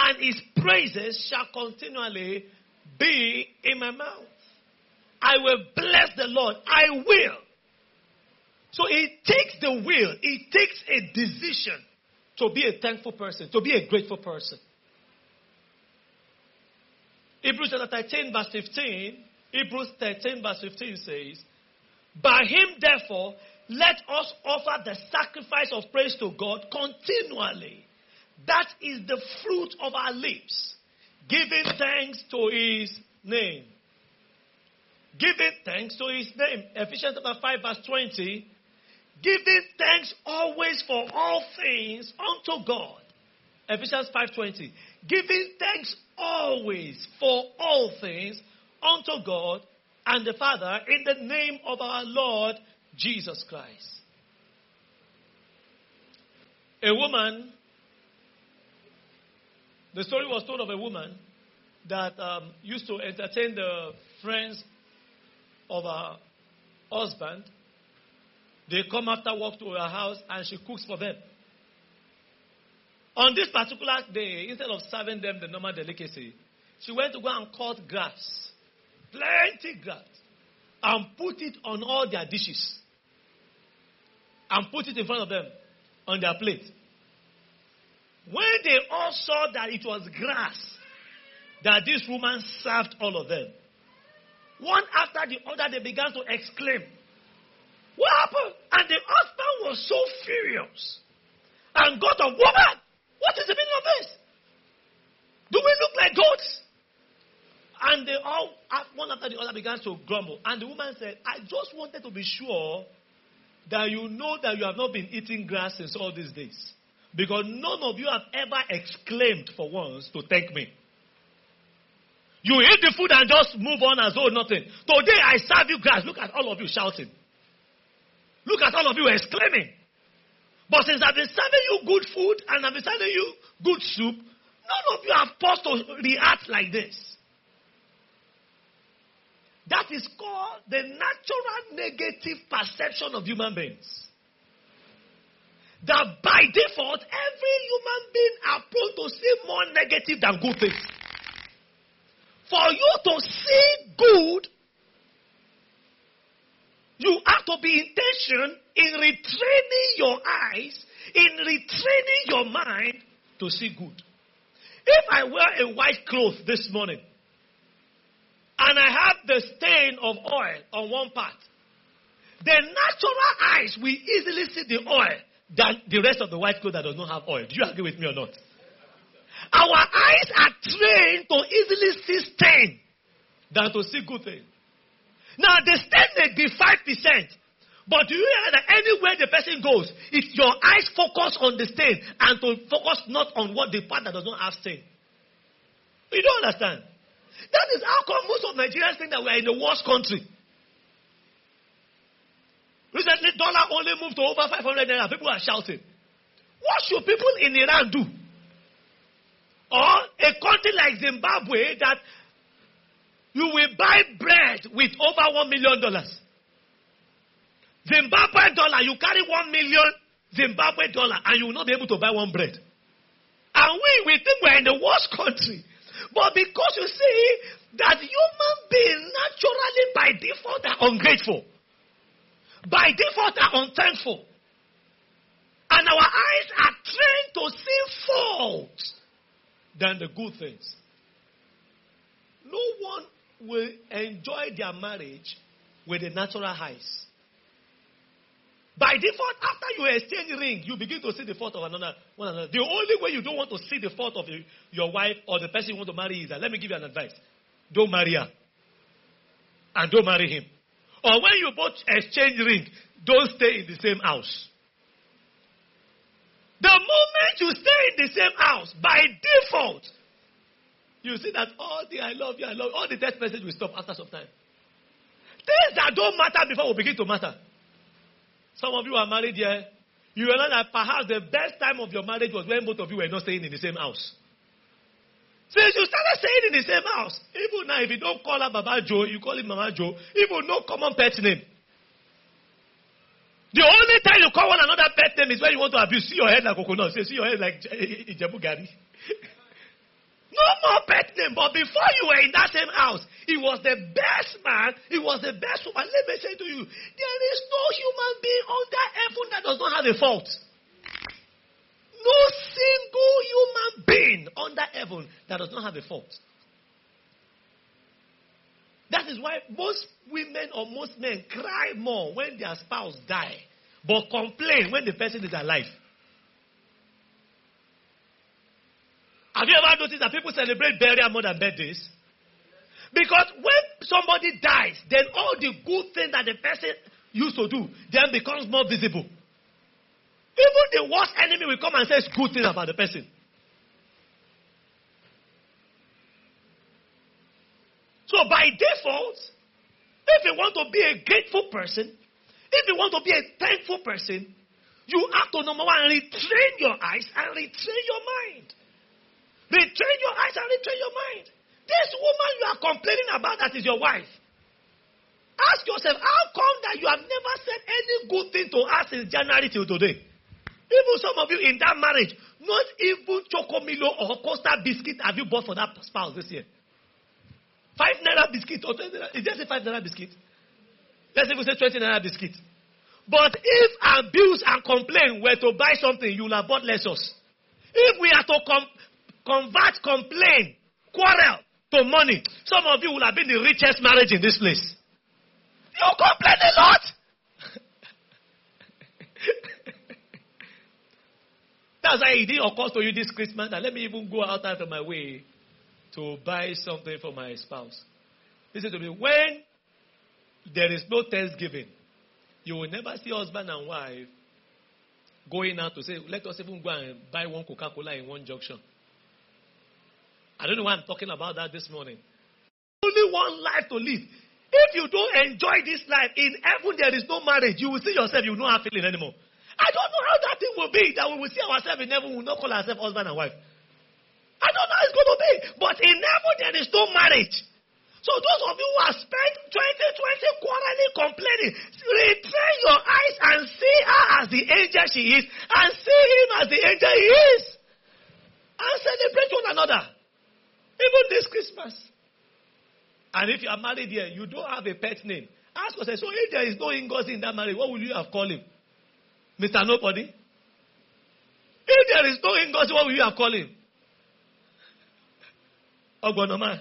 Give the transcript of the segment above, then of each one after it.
and his praises shall continually be in my mouth. I will bless the Lord. I will. So it takes the will. It takes a decision to be a thankful person, to be a grateful person. Hebrews chapter 13 verse 15. Hebrews 13 verse 15 says, by him therefore, let us offer the sacrifice of praise to God continually. That is the fruit of our lips, giving thanks to his name. Giving thanks to his name. Ephesians chapter 5 verse 20. Giving thanks always for all things unto God. Ephesians 5:20. Giving thanks always for all things unto God and the Father in the name of our Lord Jesus Christ. A woman, the story was told of a woman that used to entertain the friends of her husband. They come after work to her house and she cooks for them. On this particular day, instead of serving them the normal delicacy, she went to go and cut grass, plenty grass, and put it on all their dishes. And put it in front of them on their plate. When they all saw that it was grass that this woman served all of them, one after the other they began to exclaim, what happened? And the husband was so furious and got a woman. What is the meaning of this? Do we look like goats? And they all, one after the other, began to grumble. And the woman said, I just wanted to be sure that you know that you have not been eating grass since all these days. Because none of you have ever exclaimed for once to thank me. You eat the food and just move on as though nothing. Today I serve you grass. Look at all of you shouting. Look at all of you exclaiming. But since I've been serving you good food and I've been serving you good soup, none of you have paused to react like this. That is called the natural negative perception of human beings. That by default, every human being are prone to see more negative than good things. For you to see good, you have to be intentional in retraining your eyes, in retraining your mind to see good. If I wear a white cloth this morning, and I have the stain of oil on one part, the natural eyes will easily see the oil than the rest of the white cloth that does not have oil. Do you agree with me or not? Our eyes are trained to easily see stain than to see good things. Now, the stain may be 5%, but do you hear that anywhere the person goes, if your eyes focus on the stain and to focus not on what the part that does not have stain? You don't understand. That is how come most of Nigerians think that we are in the worst country. Recently, dollar only moved to over 500 naira. People are shouting. What should people in Iran do? Or a country like Zimbabwe that you will buy bread with over $1 million. Zimbabwe dollar, you carry 1 million Zimbabwe dollar and you will not be able to buy one bread. And we think we're in the worst country. But because you see that human beings naturally by default are ungrateful. By default are unthankful. And our eyes are trained to see faults than the good things. No one will enjoy their marriage with the natural eyes. By default, after you exchange ring, you begin to see the fault of one another. The only way you don't want to see the fault of your wife or the person you want to marry is that, let me give you an advice. Don't marry her. And don't marry him. Or when you both exchange ring, don't stay in the same house. The moment you stay in the same house, by default, you see that all the I love you, all the text message will stop after some time. Things that don't matter before will begin to matter. Some of you are married here. You realize that perhaps the best time of your marriage was when both of you were not staying in the same house. Since you started staying in the same house, even now if you don't call her Baba Joe, you call him Mama Joe, even no common pet name. The only time you call one another pet name is when you want to abuse. See your head like coconut. See your head like Ijebu Gari. No more pet name. But before you were in that same house, he was the best man. He was the best woman. Let me say to you, there is no human being under heaven that does not have a fault. No single human being under heaven that does not have a fault. That is why most women or most men cry more when their spouse die, but complain when the person is alive. Have you ever noticed that people celebrate burial more than birthdays? Because when somebody dies, then all the good things that the person used to do then becomes more visible. Even the worst enemy will come and say good things about the person. So by default, if you want to be a grateful person, if you want to be a thankful person, you have to, number one, retrain your eyes and retrain your mind. Retrain your eyes and retrain your mind. This woman you are complaining about that is your wife. Ask yourself, how come that you have never said any good thing to us since January till today? Even some of you in that marriage, not even Chocomilo or Costa biscuit have you bought for that spouse this year. 5 naira biscuit or 20 naira. Is just a 5 naira biscuit? Let's even say 20 naira biscuit. But if abuse and complain were to buy something, you will have bought lessons. If we are to convert complain, quarrel to money, some of you will have been the richest marriage in this place. You complain a lot. That's why it didn't occur to you this Christmas that let me even go out of my way to buy something for my spouse. Listen to me. When there is no Thanksgiving, you will never see husband and wife going out to say, let us even go and buy one Coca-Cola in one junction. I don't know why I'm talking about that this morning. Only one life to live. If you don't enjoy this life, in heaven there is no marriage. You will see yourself, you will not have feeling anymore. I don't know how that thing will be, that we will see ourselves in heaven, we will not call ourselves husband and wife. I don't know how it's going to be. But in heaven there is no marriage. So those of you who have spent 2020 quarreling, complaining, retrain your eyes and see her as the angel she is, and see him as the angel he is. And celebrate one another. Even this Christmas. And if you are married here, you don't have a pet name. Ask yourself, so if there is no Ngozi in that marriage, what will you have called him? Mr. Nobody? If there is no Ngozi, what will you have called him? Ogbonoman.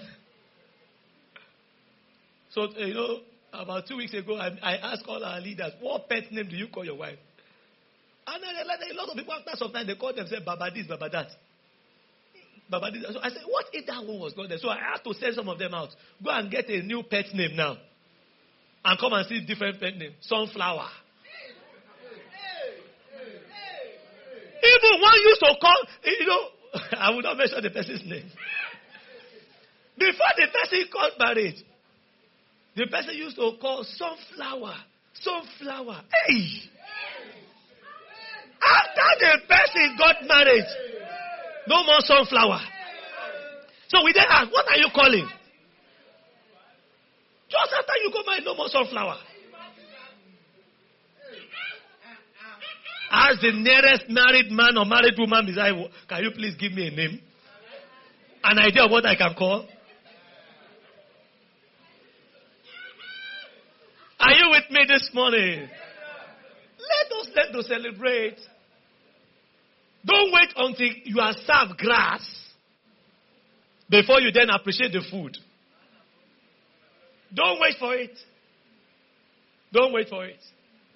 So, about 2 weeks ago, I asked all our leaders, what pet name do you call your wife? And I realized a lot of people after some time, they call themselves Baba this, Baba that. Baba this. So I said, what if that one was gone there? So I had to send some of them out. Go and get a new pet name now. And come and see different pet name. Sunflower. Even one used to call, I will not mention the person's name. Before the person got married, the person used to call sunflower. Sunflower. Hey! After the person got married, no more sunflower. So we then ask, what are you calling? Just after you got married, no more sunflower. Ask the nearest married man or married woman beside you, can you please give me a name? An idea of what I can call? Are you with me this morning? Let us learn to celebrate. Don't wait until you are served grass before you then appreciate the food. Don't wait for it. Don't wait for it.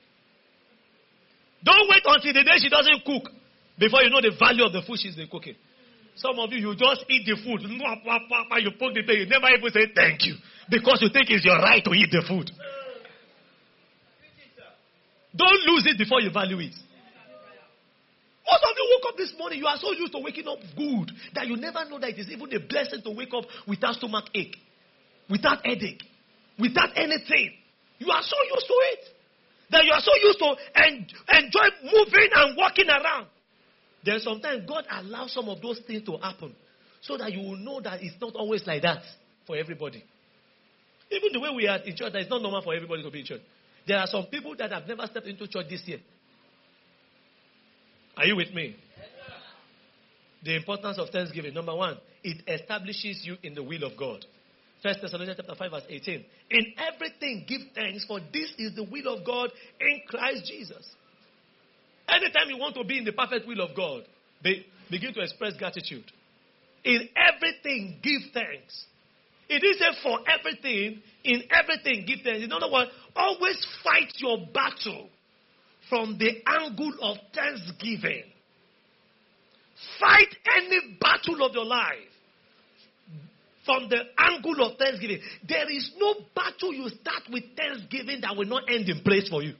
Don't wait until the day she doesn't cook before you know the value of the food she's been cooking. Some of you just eat the food. You poke the thing. You never even say thank you because you think it's your right to eat the food. Don't lose it before you value it. Most of you woke up this morning, you are so used to waking up good that you never know that it is even a blessing to wake up without stomach ache, without headache, without anything. You are so used to it that you are so used to enjoy moving and walking around. Then sometimes God allows some of those things to happen so that you will know that it's not always like that for everybody. Even the way we are in church, that it's not normal for everybody to be in church. There are some people that have never stepped into church this year. Are you with me? The importance of thanksgiving. Number one, it establishes you in the will of God. 1 Thessalonians chapter 5 verse 18. In everything give thanks, for this is the will of God in Christ Jesus. Anytime you want to be in the perfect will of God, begin to express gratitude. In everything give thanks. It is a for everything, in everything give thanks. In other words, always fight your battle from the angle of thanksgiving. Fight any battle of your life from the angle of thanksgiving. There is no battle you start with thanksgiving that will not end in praise for you.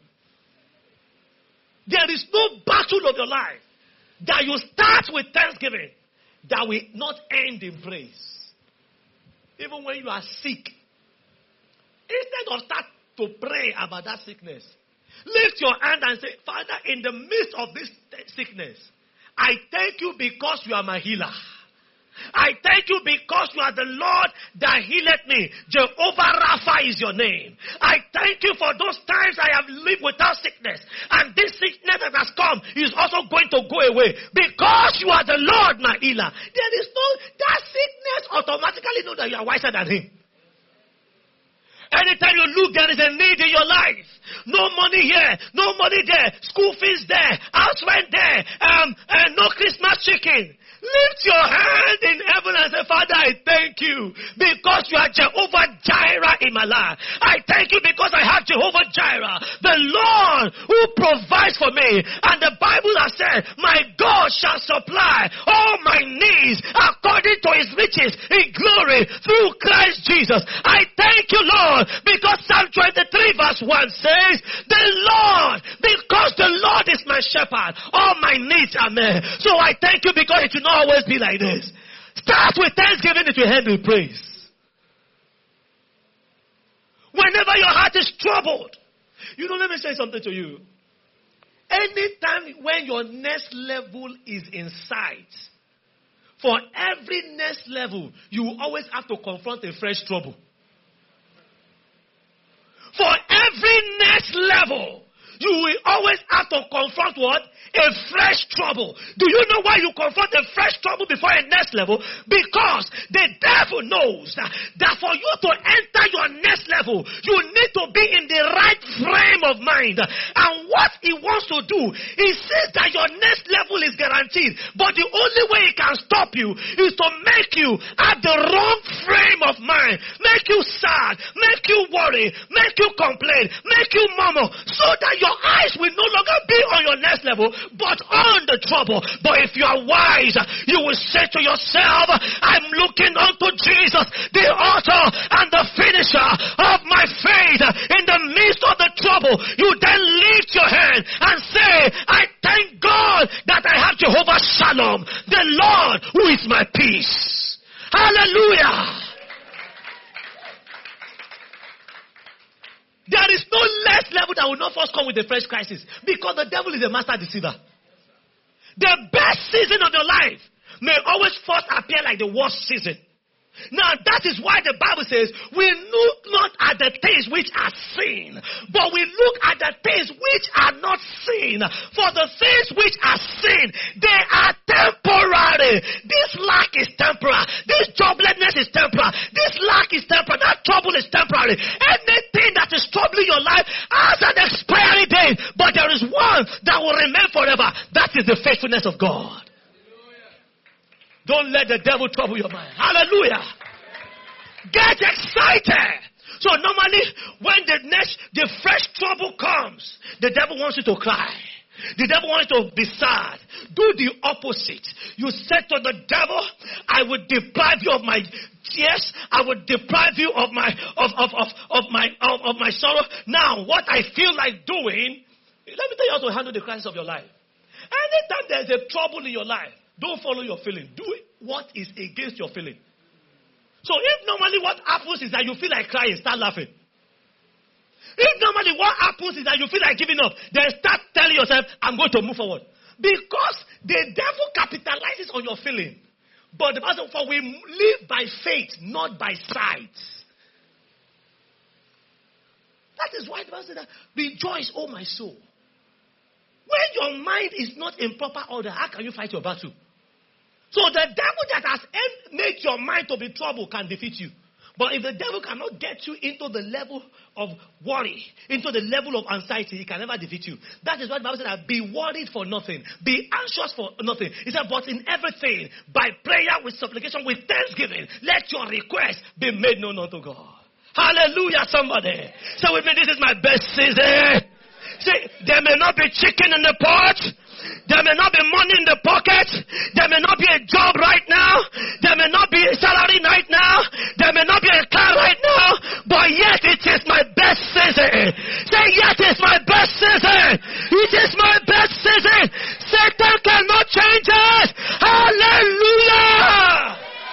There is no battle of your life that you start with thanksgiving that will not end in praise. Even when you are sick, instead of start to pray about that sickness, lift your hand and say, Father, in the midst of this sickness, I thank you because you are my healer. I thank you because you are the Lord that healeth me. Jehovah Rapha is your name. I thank you for those times I have lived without sickness. And this sickness that has come is also going to go away. Because you are the Lord my healer. There is no, that sickness automatically know that you are wiser than him. Anytime you look, there is a need in your life. No money here, no money there, school fees there, house rent there, no Christmas chicken. Lift your hand in heaven and say, Father, I thank you because you are Jehovah Jireh in my life. I thank you because I have Jehovah Jireh, the Lord who provides for me. And the Bible has said, my God shall supply all my needs according to his riches in glory through Christ Jesus. I thank you, Lord, because Psalm 23 verse 1 says, the Lord, because the Lord is my shepherd, all my needs are met. So I thank you because it will not always be like this. Start with thanksgiving, it will end with praise. Whenever your heart is troubled, let me say something to you. Anytime when your next level is in sight, for every next level, you will always have to confront a fresh trouble. For every next level, you will always have to confront what? A fresh trouble. Do you know why you confront a fresh trouble before a next level? Because the devil knows that for you to enter your next level, you need to be in the right frame of mind. And what he wants to do, he says that your next level is guaranteed. But the only way he can stop you is to make you have the wrong frame of mind. Make you sad, make you worry, make you complain, make you murmur, so that your eyes will no longer be on your next level, but on the trouble. But if you are wise, you will say to yourself, I'm looking unto Jesus, the author and the finisher of my faith. In the midst of the trouble, you then lift your hand and say, I thank God that I have Jehovah Shalom, the Lord who is my peace. Hallelujah. There is no less level that will not first come with a fresh crisis, because the devil is a master deceiver. The best season of your life may always first appear like the worst season. Now that is why the Bible says we look not at the things which are seen, but we look at the things which are not seen. For the things which are seen, they are temporary. This lack is temporary. This joblessness is temporary. This lack is temporary. That trouble is temporary. Anything that is troubling your life has an expiry date, but there is one that will remain forever. That is the faithfulness of God. Don't let the devil trouble your mind. Hallelujah. Get excited. So normally when the fresh trouble comes, the devil wants you to cry. The devil wants you to be sad. Do the opposite. You said to the devil, I will deprive you of my tears. I will deprive you of my sorrow. Now, what I feel like doing, let me tell you how to handle the crisis of your life. Anytime there's a trouble in your life, don't follow your feeling. Do what is against your feeling. So if normally what happens is that you feel like crying, start laughing. If normally what happens is that you feel like giving up, then start telling yourself, I'm going to move forward. Because the devil capitalizes on your feeling. But the Bible says, for we live by faith, not by sight. That is why the Bible says that, rejoice, O my soul. When your mind is not in proper order, how can you fight your battle? So the devil that has made your mind to be troubled can defeat you. But if the devil cannot get you into the level of worry, into the level of anxiety, he can never defeat you. That is why the Bible said that be worried for nothing, be anxious for nothing. He said, but in everything, by prayer, with supplication, with thanksgiving, let your request be made known unto God. Hallelujah, somebody. Say with me, this is my best season. Say, there may not be chicken in the pot. There may not be money in the pocket. There may not be a job right now. There may not be a salary right now. There may not be a car right now. But yet it is my best season. Say, yet it's my best season. It is my best season. Satan cannot change us. Hallelujah.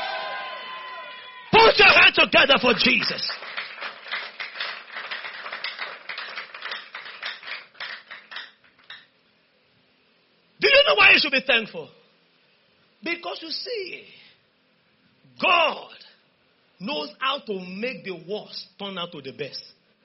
Put your hands together for Jesus. Do you know why you should be thankful? Because you see, God knows how to make the worst turn out to the best.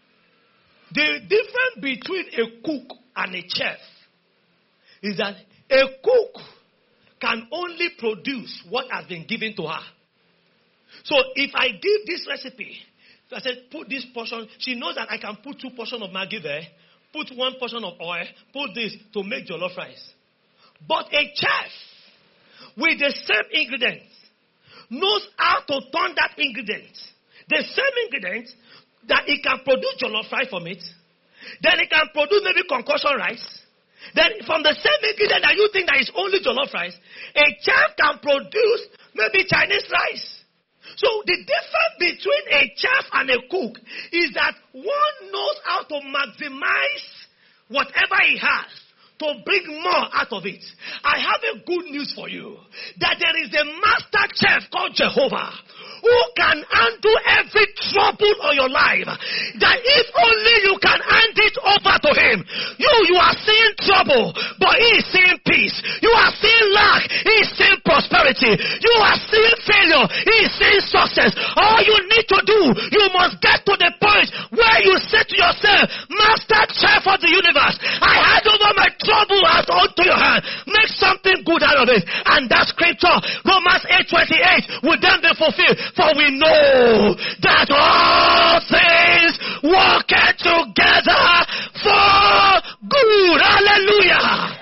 The difference between a cook and a chef is that a cook can only produce what has been given to her. So if I give this recipe, I said put this portion, she knows that I can put 2 portions of Maggi there, put 1 portion of oil, put this to make jollof rice. But a chef with the same ingredients knows how to turn that ingredient, the same ingredient, that it can produce jollof rice from it. Then it can produce maybe concoction rice. Then from the same ingredient that you think that is only jollof rice, a chef can produce maybe Chinese rice. So the difference between a chef and a cook is that one knows how to maximize whatever he has to bring more out of it. I have a good news for you. That there is a master chef called Jehovah who can undo every trouble on your life. That if only you can hand it over to him. You are seeing trouble, but he is seeing peace. You are seeing lack, he is seeing prosperity. You are seeing failure, he is seeing success. All you need to do, you must get to the point where you say to yourself, Master Chef of the universe, I hand over my trouble as unto your hand. Make something good out of it. And that scripture, Romans 8:28, will then be fulfilled. For we know that all things work together for good. Hallelujah.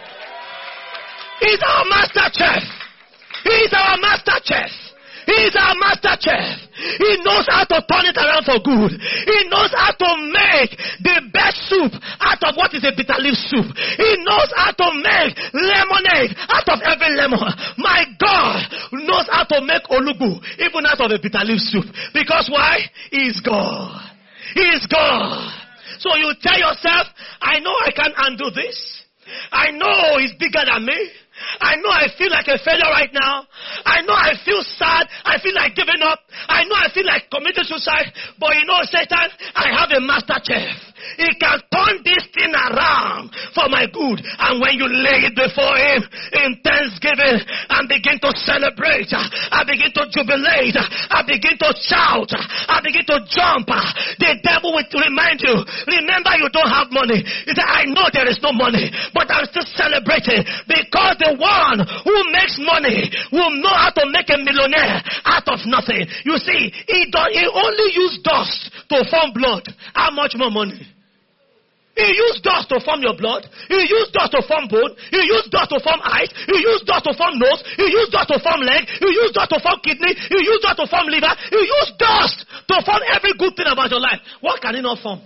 He's our master chef. He's our master chef. He's our master chef. He knows how to turn it around for good. He knows how to make the best soup out of what is a bitter leaf soup. He knows how to make lemonade out of every lemon. My God knows how to make olugu even out of a bitter leaf soup. Because why? He is God. He is God. So you tell yourself, I know I can't undo this. I know he's bigger than me. I know I feel like a failure right now. I know I feel sad. I feel like giving up. I know I feel like committing suicide. But you know, Satan, I have a master chef. He can turn this thing around for my good. And when you lay it before him in thanksgiving and begin to celebrate, I begin to jubilate, I begin to shout, I begin to jump, the devil will remind you, remember you don't have money. He said, I know there is no money, but I'm still celebrating because the one who makes money will know how to make a millionaire out of nothing. You see, he only used dust to form blood. How much more money? He used dust to form your blood. He used dust to form bone. He used dust to form eyes. He used dust to form nose. He used dust to form leg. He used dust to form kidney. He used dust to form liver. He used dust to form every good thing about your life. What can he not form?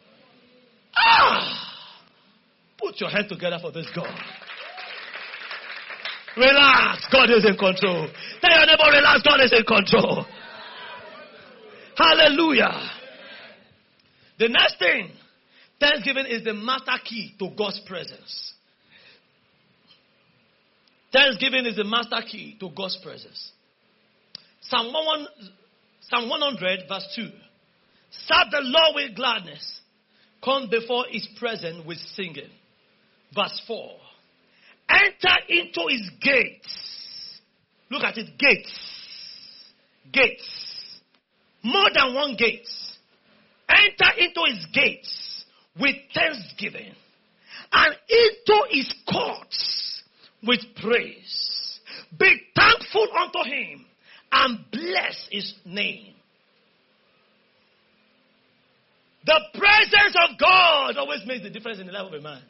Put your hand together for this God. Relax. God is in control. Tell your neighbor, relax. God is in control. Hallelujah. The next thing, thanksgiving is the master key to God's presence. Thanksgiving is the master key to God's presence. Psalm 100 verse 2. Serve the Lord with gladness. Come before his presence with singing. Verse 4. Enter into his gates. Look at it, gates. Gates. More than one gate. Enter into his gates with thanksgiving, and into his courts with praise. Be thankful unto him and bless his name. The presence of God always makes the difference in the life of a man.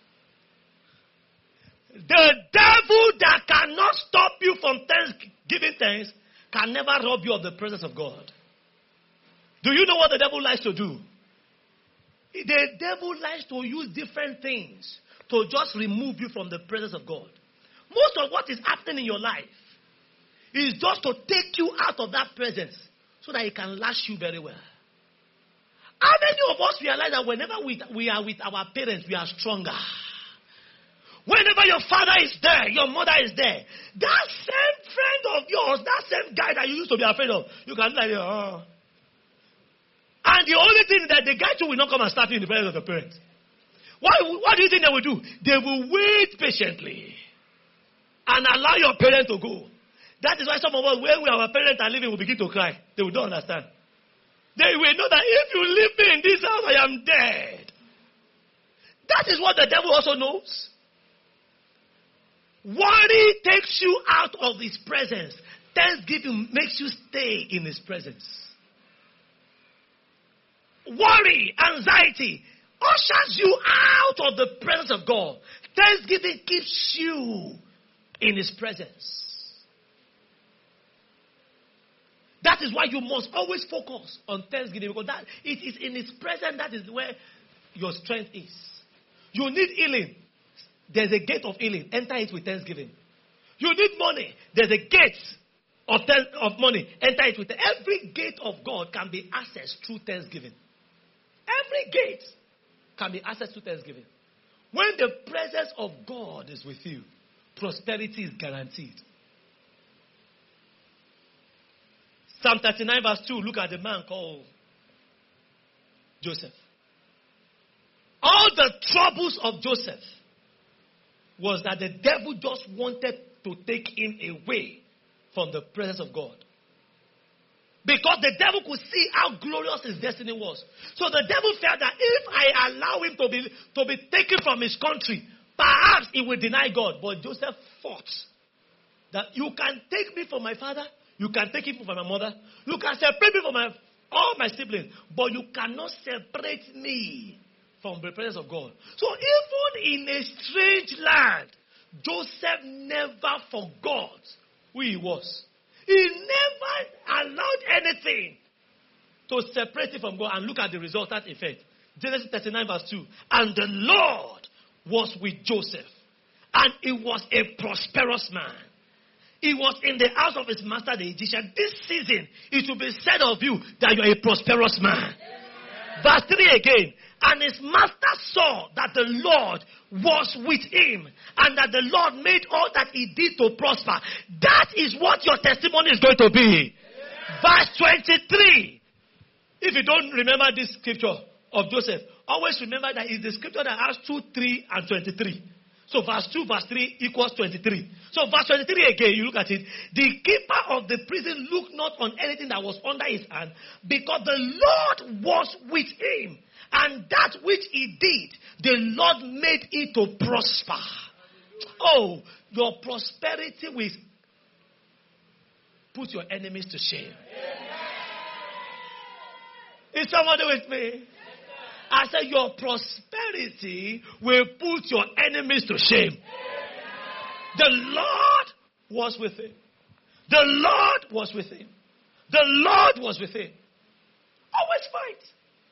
The devil that cannot stop you from giving thanks can never rob you of the presence of God. Do you know what the devil likes to do? The devil likes to use different things to just remove you from the presence of God. Most of what is happening in your life is just to take you out of that presence so that it can last you very well. How many of us realize that whenever we are with our parents, we are stronger? Whenever your father is there, your mother is there, that same friend of yours, that same guy that you used to be afraid of, you can be like, oh. And the only thing that the guy too will not come and start you in the presence of the parent. What do you think they will do? They will wait patiently and allow your parent to go. That is why some of us, when our parents are leaving, will begin to cry. They will not understand. They will know that if you leave me in this house, I am dead. That is what the devil also knows. Worry takes you out of his presence. Thanksgiving makes you stay in his presence. Worry, anxiety ushers you out of the presence of God. Thanksgiving keeps you in his presence. That is why you must always focus on thanksgiving, because that it is in his presence that is where your strength is. You need healing. There's a gate of healing. Enter it with thanksgiving. You need money. There's a gate of money. Enter it with every gate of God can be accessed through thanksgiving. Every gate can be accessed through thanksgiving. When the presence of God is with you, prosperity is guaranteed. Psalm 39 verse 2, look at the man called Joseph. All the troubles of Joseph was that the devil just wanted to take him away from the presence of God. Because the devil could see how glorious his destiny was. So the devil felt that if I allow him to be taken from his country, perhaps he will deny God. But Joseph fought that you can take me from my father, you can take him from my mother, you can separate me from all my siblings, but you cannot separate me from the presence of God. So even in a strange land, Joseph never forgot who he was. He never allowed anything to separate him from God. And look at the resultant effect. Genesis 39 verse 2. And the Lord was with Joseph, and he was a prosperous man. He was in the house of his master the Egyptian. This season, it will be said of you that you are a prosperous man. Verse 3 again. And his master saw that the Lord was with him, and that the Lord made all that he did to prosper. That is what your testimony is going to be. Verse 23. If you don't remember this scripture of Joseph, always remember that it's the scripture that has 2, 3, and 23. So verse 2, verse 3 equals 23. So verse 23 again, you look at it. The keeper of the prison looked not on anything that was under his hand, because the Lord was with him. And that which he did, the Lord made it to prosper. Oh, your prosperity will put your enemies to shame. Is somebody with me? I said your prosperity will put your enemies to shame. The Lord was with him. The Lord was with him. The Lord was with him. Always fight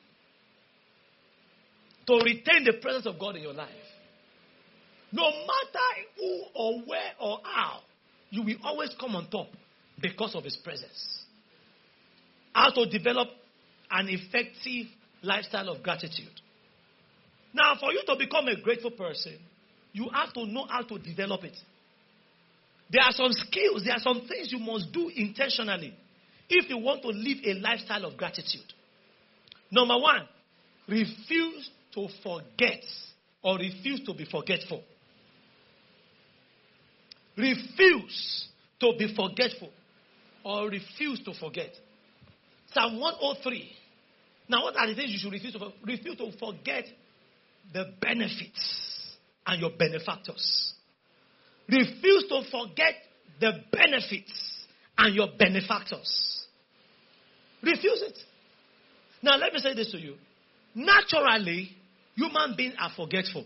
to retain the presence of God in your life. No matter who or where or how, you will always come on top because of his presence. How to develop an effective lifestyle of gratitude. Now, for you to become a grateful person, you have to know how to develop it. There are some skills, there are some things you must do intentionally if you want to live a lifestyle of gratitude. Number one, refuse to forget or refuse to be forgetful. Refuse to be forgetful or refuse to forget. Psalm 103. Now, what are the things you should refuse to forget? Refuse to forget the benefits and your benefactors. Refuse to forget the benefits and your benefactors. Refuse it. Now, let me say this to you. Naturally, human beings are forgetful.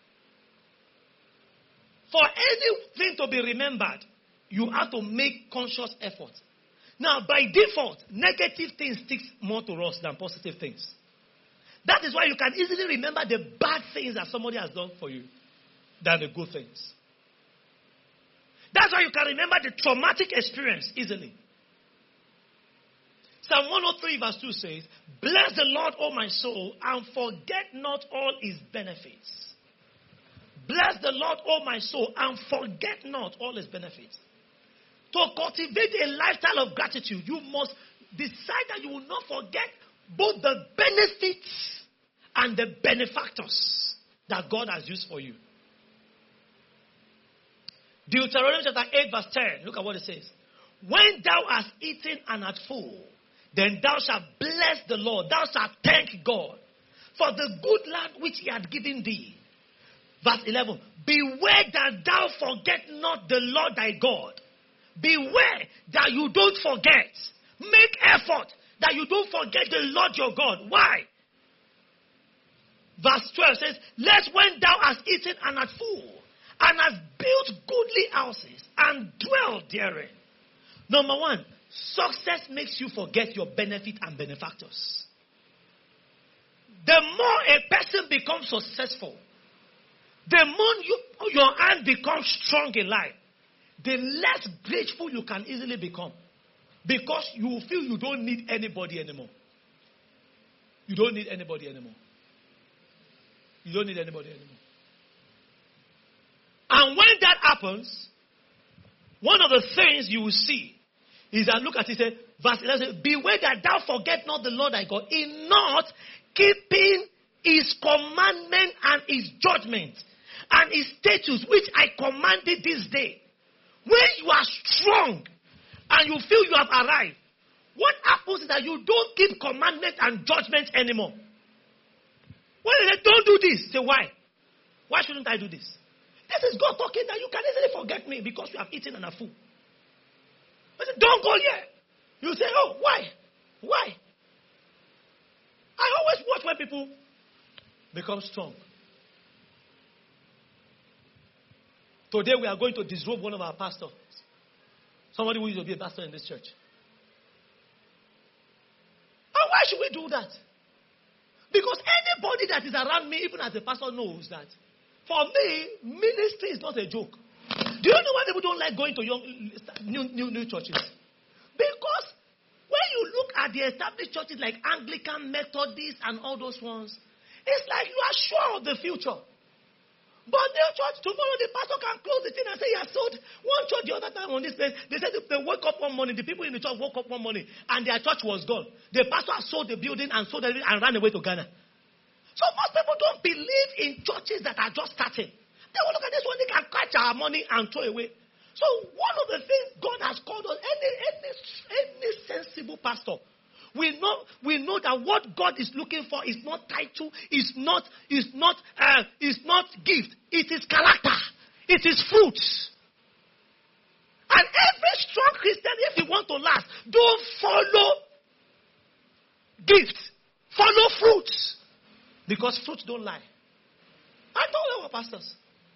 For anything to be remembered, you have to make conscious effort. Now, by default, negative things stick more to us than positive things. That is why you can easily remember the bad things that somebody has done for you than the good things. That's why you can remember the traumatic experience easily. Psalm 103 verse 2 says, "Bless the Lord, O my soul, and forget not all his benefits." Bless the Lord, O my soul, and forget not all his benefits. To cultivate a lifestyle of gratitude, you must decide that you will not forget both the benefits and the benefactors that God has used for you. Deuteronomy chapter 8 verse 10. Look at what it says. "When thou hast eaten and art full, then thou shalt bless the Lord. Thou shalt thank God for the good land which he had given thee." Verse 11. "Beware that thou forget not the Lord thy God." Beware that you don't forget. Make effort that you don't forget the Lord your God. Why? Verse 12 says, "Lest when thou hast eaten and art full, and hast built goodly houses, and dwelt therein." Number one, success makes you forget your benefit and benefactors. The more a person becomes successful, the more your hand becomes strong in life, the less grateful you can easily become. Because you feel you don't need anybody anymore. You don't need anybody anymore. You don't need anybody anymore. And when that happens, one of the things you will see is that, look at it, verse 11, "Beware that thou forget not the Lord thy God, in not keeping his commandment and his judgment and his statutes, which I commanded this day." When you are strong and you feel you have arrived, what happens is that you don't keep commandment and judgment anymore. When they say, "Don't do this," say, "Why? Why shouldn't I do this?" This is God talking that you can easily forget me because you have eaten and are full. I say, "Don't go here." You say, "Oh, why? Why?" I always watch when people become strong. Today we are going to disrobe one of our pastors. Somebody who used to be a pastor in this church. And why should we do that? Because anybody that is around me, even as a pastor, knows that for me, ministry is not a joke. Do you know why people don't like going to new churches? Because when you look at the established churches like Anglican, Methodist, and all those ones, it's like you are sure of the future. But their church, tomorrow the pastor can close the thing and say, "He has sold one church the other time on this place." They said they woke up one morning, the people in the church woke up one morning, and their church was gone. The pastor had sold the building and sold everything and ran away to Ghana. So most people don't believe in churches that are just starting. They will look at this one, they can catch our money and throw away. So one of the things God has called us, any sensible pastor, we know that what God is looking for is not title, is not gift. It is character. It is fruits. And every strong Christian, if you want to last, don't follow gifts. Follow fruits. Because fruits don't lie. I told our pastors.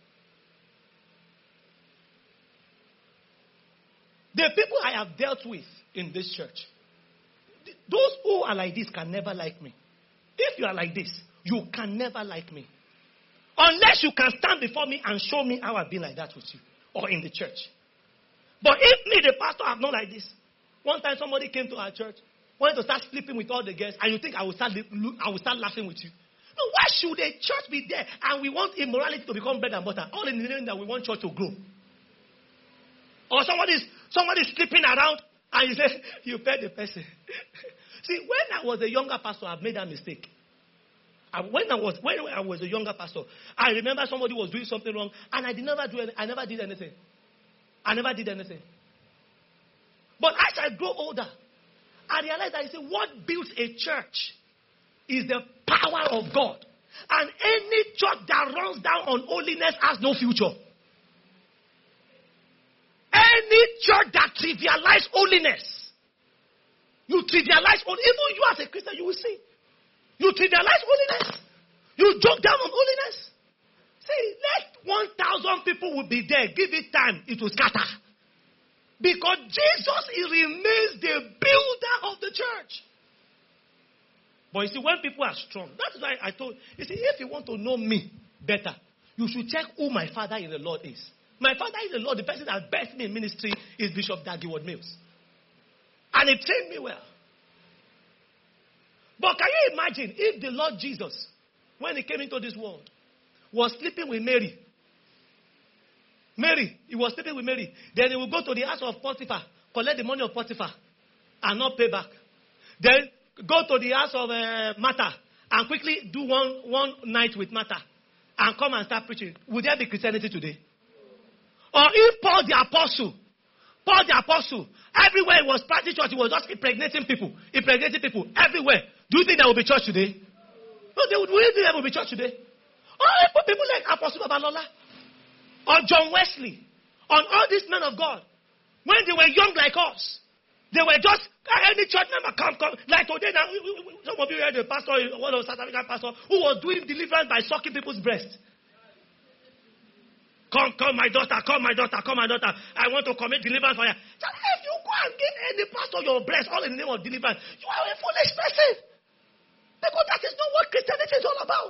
The people I have dealt with in this church, those who are like this can never like me. If you are like this, you can never like me. Unless you can stand before me and show me how I've been like that with you or in the church. But if me, the pastor, I'm not like this. One time somebody came to our church, wanted to start sleeping with all the guests, and you think I will start laughing with you. No, why should a church be there and we want immorality to become bread and butter? All in the name that we want church to grow. Or somebody is sleeping around and you say, you pay the person. See, when I was a younger pastor, I've made that mistake. When I was a younger pastor, I remember somebody was doing something wrong and I never did anything. But as I grow older, I realized that what builds a church is the power of God. And any church that runs down on holiness has no future. Any church that trivializes holiness, you trivialize holiness. Even you as a Christian, you will see. You trivialize holiness. You joke down on holiness. See, let 1,000 people will be there. Give it time, it will scatter. Because Jesus, he remains the builder of the church. But you see, when people are strong, that's why I told you, see, if you want to know me better, you should check who my father in the Lord is. My father in the Lord, the person that birthed me in ministry, is Bishop Dag Heward-Mills. And he trained me well. But can you imagine if the Lord Jesus, when he came into this world, was sleeping with Mary? He was sleeping with Mary. Then he would go to the house of Potiphar, collect the money of Potiphar, and not pay back. Then go to the house of Martha, and quickly do one night with Martha, and come and start preaching. Would there be Christianity today? Or if Paul the apostle, everywhere he was planting church, he was just impregnating people everywhere. Do you think there will be church today? No, they would really think there will be church today. Or people like Apostle Babalola, or John Wesley, on all these men of God, when they were young like us, they were just, any church member come. Like today now, some of you heard a pastor, one of the South African pastor, who was doing deliverance by sucking people's breasts. Come, my daughter. I want to commit deliverance for you. So if you go and give any pastor your breast, all in the name of deliverance, you are a foolish person. Because that is not what Christianity is all about.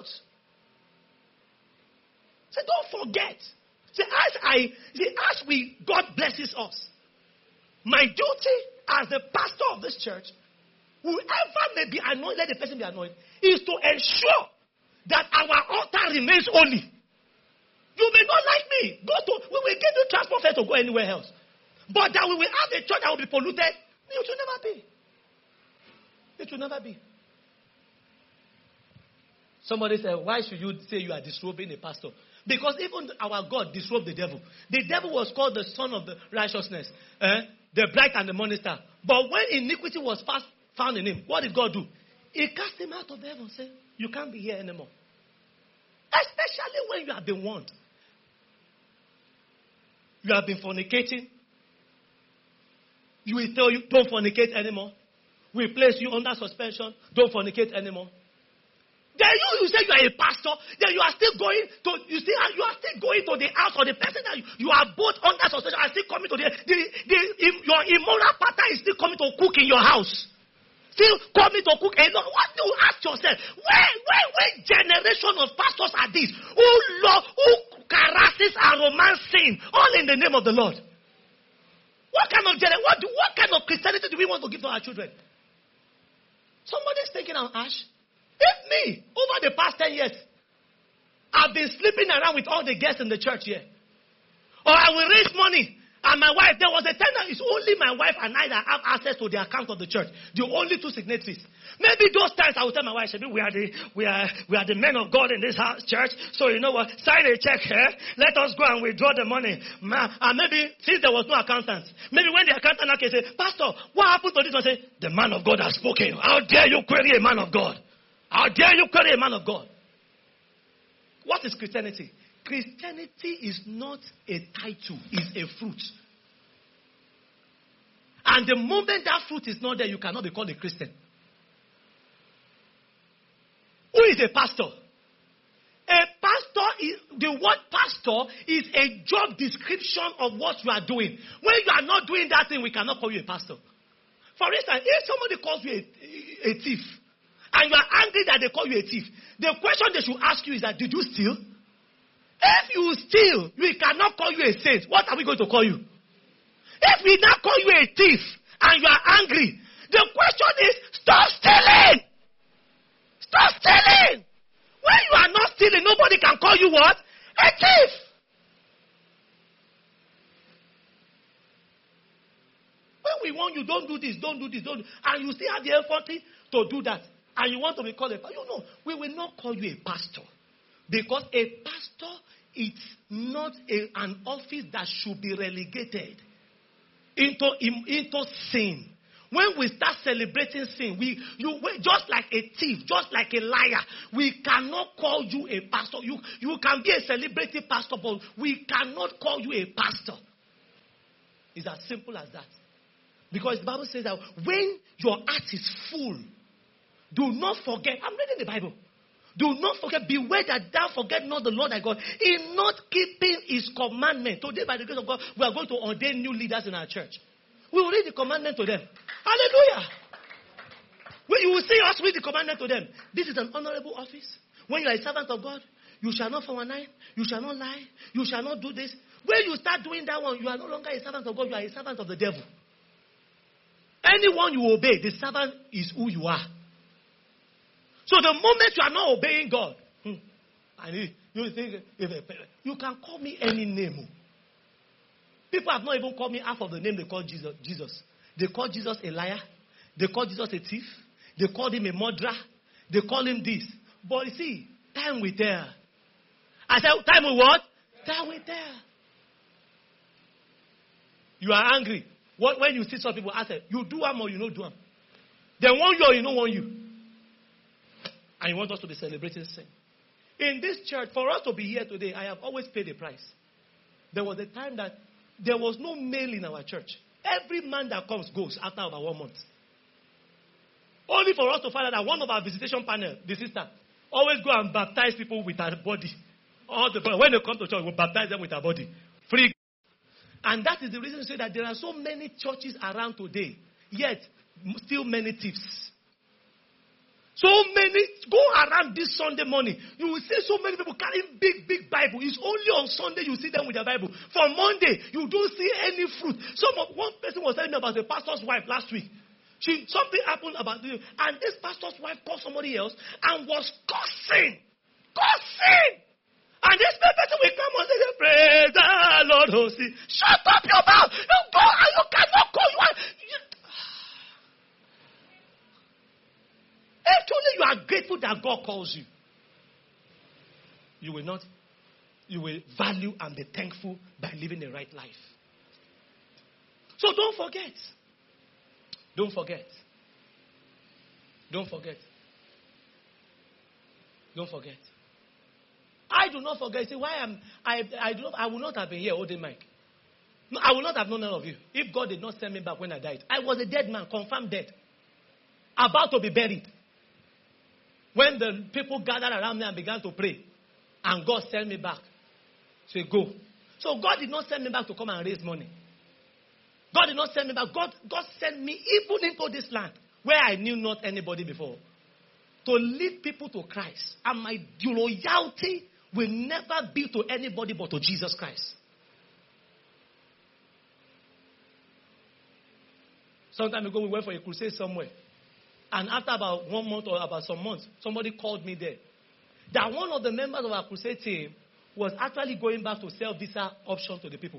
So don't forget. As God blesses us, my duty as the pastor of this church, whoever may be anointed, let the person be anointed, is to ensure that our altar remains holy. You may not like me. We will give you transport fare to go anywhere else. But that we will have a church that will be polluted, it will never be. It will never be. Somebody said, why should you say you are disrobing a pastor? Because even our God disrobed the devil. The devil was called the son of the righteousness, the bright and the morning star. But when iniquity was found in him, what did God do? He cast him out of heaven and said, you can't be here anymore. Especially when you have been warned. You have been fornicating. You will tell you, don't fornicate anymore. We place you under suspension. Don't fornicate anymore. Then you say you are a pastor. Then you are still going to the house of the person that you are both under suspension and still coming to your immoral pattern is still coming to cook in your house. Still coming to cook alone. What do you ask yourself? What generation of pastors are these who caresses and romancing all in the name of the Lord? What kind of Christianity do we want to give to our children? Somebody's thinking on Ash. If me, over the past 10 years, I've been sleeping around with all the guests in the church here, or I will raise money, and my wife, there was a time that it's only my wife and I that have access to the account of the church, the only two signatories. Maybe those times I will tell my wife, we are the men of God in this house, church, so you know what, sign a check here, let us go and withdraw the money. And maybe, since there was no accountant, maybe when the accountant can say, Pastor, what happened to this one? Say, the man of God has spoken. How dare you query a man of God? How dare you query a man of God? What is Christianity? Christianity is not a title, it's a fruit. And the moment that fruit is not there, you cannot be called a Christian. Who is a pastor? The word pastor is a job description of what you are doing. When you are not doing that thing, we cannot call you a pastor. For instance, if somebody calls you a thief, and you are angry that they call you a thief, the question they should ask you is that, did you steal? If you steal, we cannot call you a saint. What are we going to call you? If we now call you a thief and you are angry, the question is, stop stealing! Stop stealing! When you are not stealing, nobody can call you what? A thief! When we want you, don't do this, don't do this, don't do, and you still have the effort to do that, and you want to be called a pastor, we will not call you a pastor. Because a pastor is not an office that should be relegated into sin. When we start celebrating sin, you just like a thief, just like a liar, we cannot call you a pastor. You can be a celebrating pastor, but we cannot call you a pastor. It's as simple as that. Because the Bible says that when your heart is full, do not forget. I'm reading the Bible. Do not forget, beware that thou forget not the Lord thy God in not keeping his commandment. Today, by the grace of God, we are going to ordain new leaders in our church. We will read the commandment to them. Hallelujah. When you will see us read the commandment to them. This is an honorable office. When you are a servant of God, you shall not fornic, you shall not lie, you shall not do this. When you start doing that one, you are no longer a servant of God, you are a servant of the devil. Anyone you obey, the servant is who you are. So the moment you are not obeying God, you think, you can call me any name. People have not even called me half of the name they call Jesus. They call Jesus a liar. They call Jesus a thief. They called him a murderer. They call him this. But you see, time will tell. I said, time will what? Time will tell. You are angry. When you see some people, I say, you do them or you don't do them. They want you or you don't want you. And you want us to be celebrating sin. In this church, for us to be here today, I have always paid a price. There was a time that there was no male in our church. Every man that comes goes after about 1 month. Only for us to find out that one of our visitation panel, the sister, always go and baptize people with her body. When they come to church, we baptize them with her body. Free. And that is the reason to say that there are so many churches around today, yet still many thieves. So many, go around this Sunday morning, you will see so many people carrying big Bible. It's only on Sunday you see them with their Bible. For Monday, you don't see any fruit. One person was telling me about the pastor's wife last week. Something happened about this, and this pastor's wife called somebody else and was cursing. And this person will come and say, praise the Lord, Hosi. Shut up your mouth. You go and you cannot go. Actually, you are grateful that God calls you. You will value and be thankful by living the right life. So don't forget. Don't forget. Don't forget. Don't forget. I do not forget. See, I will not have been here holding mic. No, I will not have known none of you if God did not send me back when I died. I was a dead man, confirmed dead, about to be buried. When the people gathered around me and began to pray, and God sent me back, say go. So God did not send me back to come and raise money. God did not send me back. God sent me even into this land where I knew not anybody before, to lead people to Christ. And my loyalty will never be to anybody but to Jesus Christ. Some time ago, we went for a crusade somewhere. And after about 1 month or about some months, somebody called me there. That one of the members of our crusade team was actually going back to sell visa option to the people.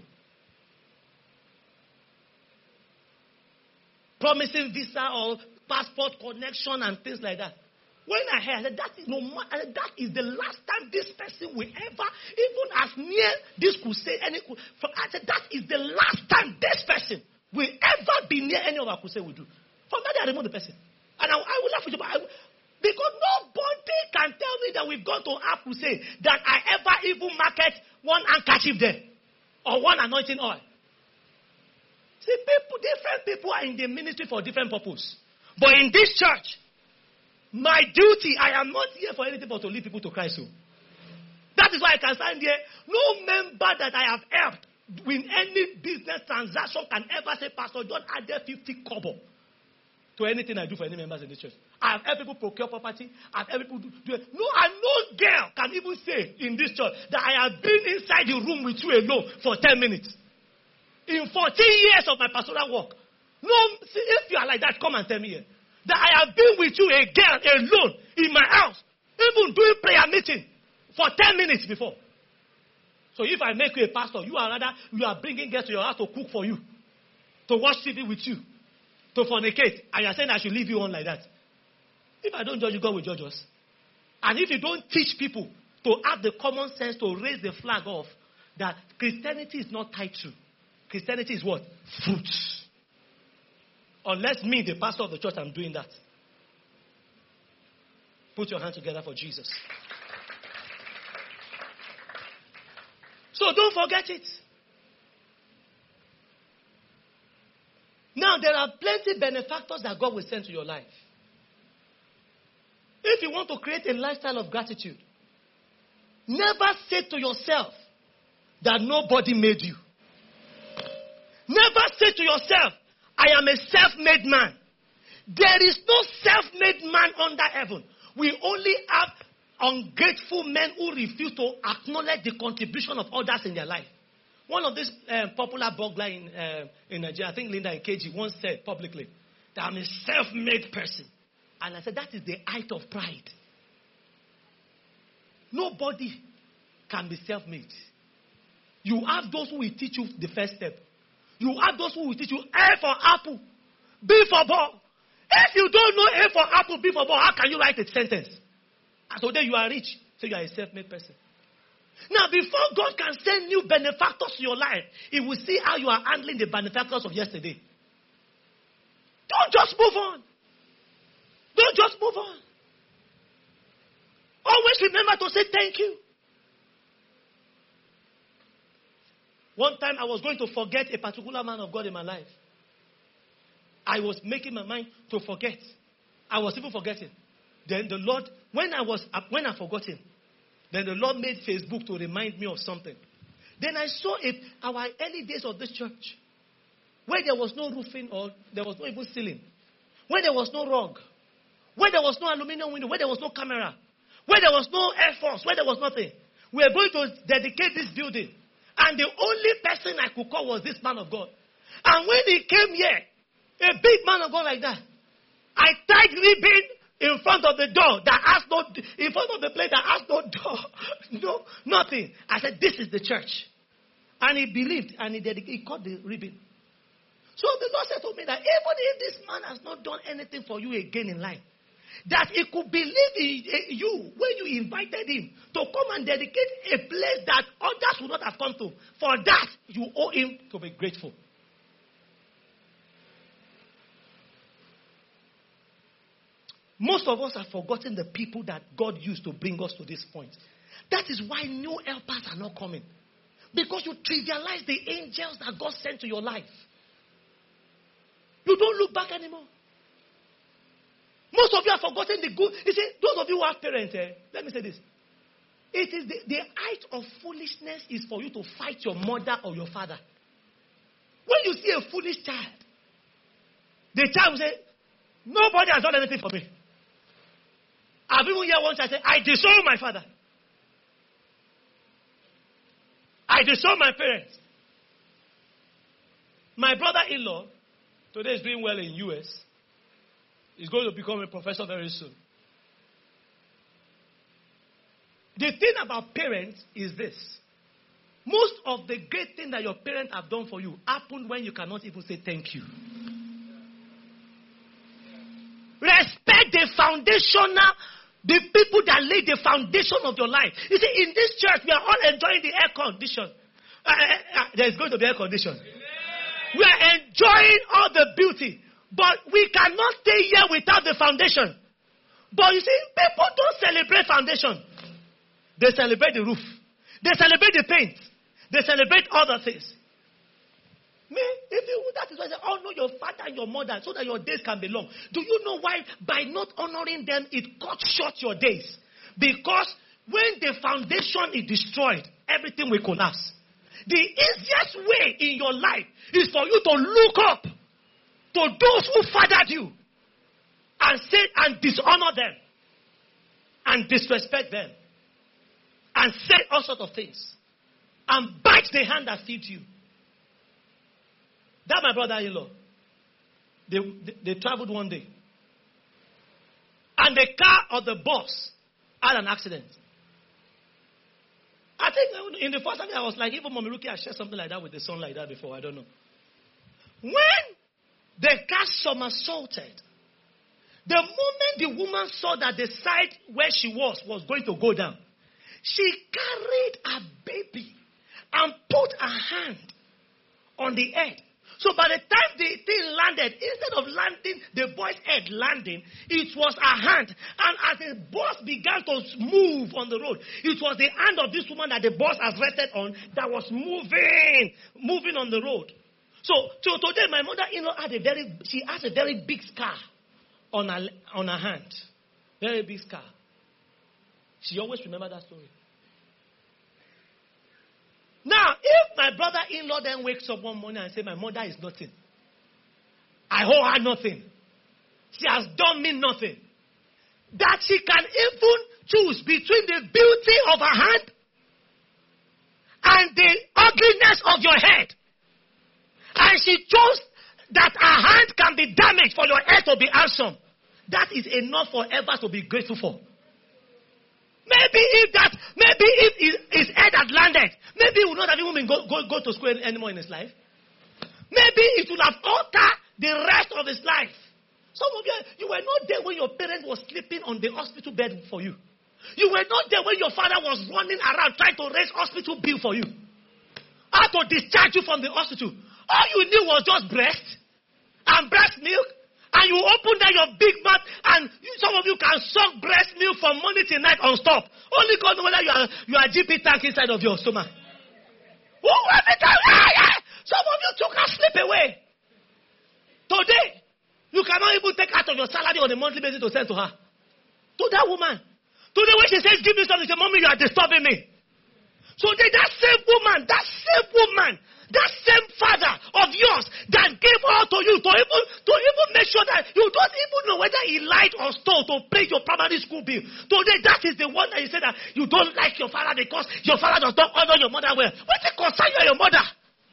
Promising visa or passport connection and things like that. When I heard, I said, that is the last time this person will ever, even as near this crusade, I said, that is the last time this person will ever be near any of our crusade we do. From that, I removed the person. And I will laugh with you, because nobody can tell me that we've gone to our crusade that I ever even market one handkerchief there or one anointing oil. See, different people are in the ministry for different purposes. But in this church, my duty, I am not here for anything but to lead people to Christ. So. That is why I can stand here. No member that I have helped in any business transaction can ever say, Pastor John added 50 kobo to anything I do for any members in this church. I have helped people procure property. I have helped people do it. No, and no girl can even say in this church that I have been inside the room with you alone for 10 minutes. In 14 years of my pastoral work. No, see, if you are like that, come and tell me here. That I have been with you, a girl, alone, in my house, even doing prayer meeting for 10 minutes before. So if I make you a pastor, you are bringing guests to your house to cook for you, to watch TV with you, to fornicate, and you are saying I should leave you on like that. If I don't judge you, God will judge us. And if you don't teach people to have the common sense to raise the flag off that Christianity is not tied to. Christianity is what? Fruits. Unless me, the pastor of the church, I'm doing that. Put your hand together for Jesus. So don't forget it. Now, there are plenty benefactors that God will send to your life. If you want to create a lifestyle of gratitude, never say to yourself that nobody made you. Never say to yourself, I am a self-made man. There is no self-made man under heaven. We only have ungrateful men who refuse to acknowledge the contribution of others in their life. One of these popular burglar in Nigeria, I think Linda Nkeji once said publicly that I'm a self-made person. And I said, that is the height of pride. Nobody can be self-made. You have those who will teach you the first step. You have those who will teach you A for apple, B for ball. If you don't know A for apple, B for ball, how can you write a sentence? So then you are rich. So you are a self-made person. Now, before God can send new benefactors to your life, He will see how you are handling the benefactors of yesterday. Don't just move on. Don't just move on. Always remember to say thank you. One time I was going to forget a particular man of God in my life. I was making my mind to forget. I was even forgetting. Then the Lord, when I forgot him, then the Lord made Facebook to remind me of something. Then I saw it, our early days of this church, where there was no roofing or there was no even ceiling, where there was no rug, where there was no aluminum window, where there was no camera, where there was no Air Force, where there was nothing. We were going to dedicate this building. And the only person I could call was this man of God. And when he came here, a big man of God like that, I tied ribbon in front of the door that has no, in front of the place that has no door, no, nothing. I said, this is the church. And he believed and he cut the ribbon. So the Lord said to me that even if this man has not done anything for you again in life, that he could believe in you when you invited him to come and dedicate a place that others would not have come to. For that, you owe him to be grateful. Most of us have forgotten the people that God used to bring us to this point. That is why new helpers are not coming. Because you trivialize the angels that God sent to your life. You don't look back anymore. Most of you have forgotten the good. You see, those of you who have parents, let me say this. It is the height of foolishness is for you to fight your mother or your father. When you see a foolish child, the child will say, nobody has done anything for me. I've even heard one child say, I disown my father. I disown my parents. My brother-in-law, today is doing well in US. He's going to become a professor very soon. The thing about parents is this. Most of the great thing that your parents have done for you happened when you cannot even say thank you. Respect the foundational, the people that laid the foundation of your life. You see, in this church, we are all enjoying the air condition. There's going to be air condition. We are enjoying all the beauty. But we cannot stay here without the foundation. But you see, people don't celebrate foundation. They celebrate the roof. They celebrate the paint. They celebrate other things. That is why they honor your father and your mother so that your days can be long. Do you know why? By not honoring them, it cuts short your days. Because when the foundation is destroyed, everything will collapse. The easiest way in your life is for you to look up to those who fathered you and say and dishonor them and disrespect them and say all sorts of things and bite the hand that feeds you. That my brother-in-law, they traveled one day and the car of the boss had an accident. I think in the first time I was like, even Mommy Ruki, I shared something like that with the son like that before. I don't know. When the car somersaulted, the moment the woman saw that the side where she was going to go down, she carried her baby and put her hand on the head. So by the time the thing landed, instead of landing, the boy's head landing, it was her hand. And as the bus began to move on the road, it was the hand of this woman that the bus has rested on that was moving on the road. So today, my mother-in-law she has a very big scar on her hand. Very big scar. She always remember that story. Now, if my brother-in-law then wakes up one morning and says, my mother is nothing. I owe her nothing. She has done me nothing. That she can even choose between the beauty of her hand and the ugliness of your head. And she chose that her hand can be damaged for your head to be handsome. That is enough forever to be grateful for. Maybe if his head had landed, maybe he would not have even go to school anymore in his life. Maybe it would have altered the rest of his life. Some of you were not there when your parents were sleeping on the hospital bed for you. You were not there when your father was running around trying to raise hospital bill for you. How to discharge you from the hospital. All you knew was just breast and breast milk. And you open there your big mouth, and some of you can suck breast milk from morning till night non-stop. Only God knows whether you are GP tank inside of your stomach. Every time, some of you took her sleep away. Today, you cannot even take out of your salary on a monthly basis to send to her. To that woman. Today when she says, give me something, she says, mommy, you are disturbing me. So that same woman, that same father of yours that gave all to you to even make sure that you don't even know whether he lied or stole to pay your primary school bill. Today, that is the one that you say that you don't like your father because your father does not honor your mother well. What's the concern you and your mother?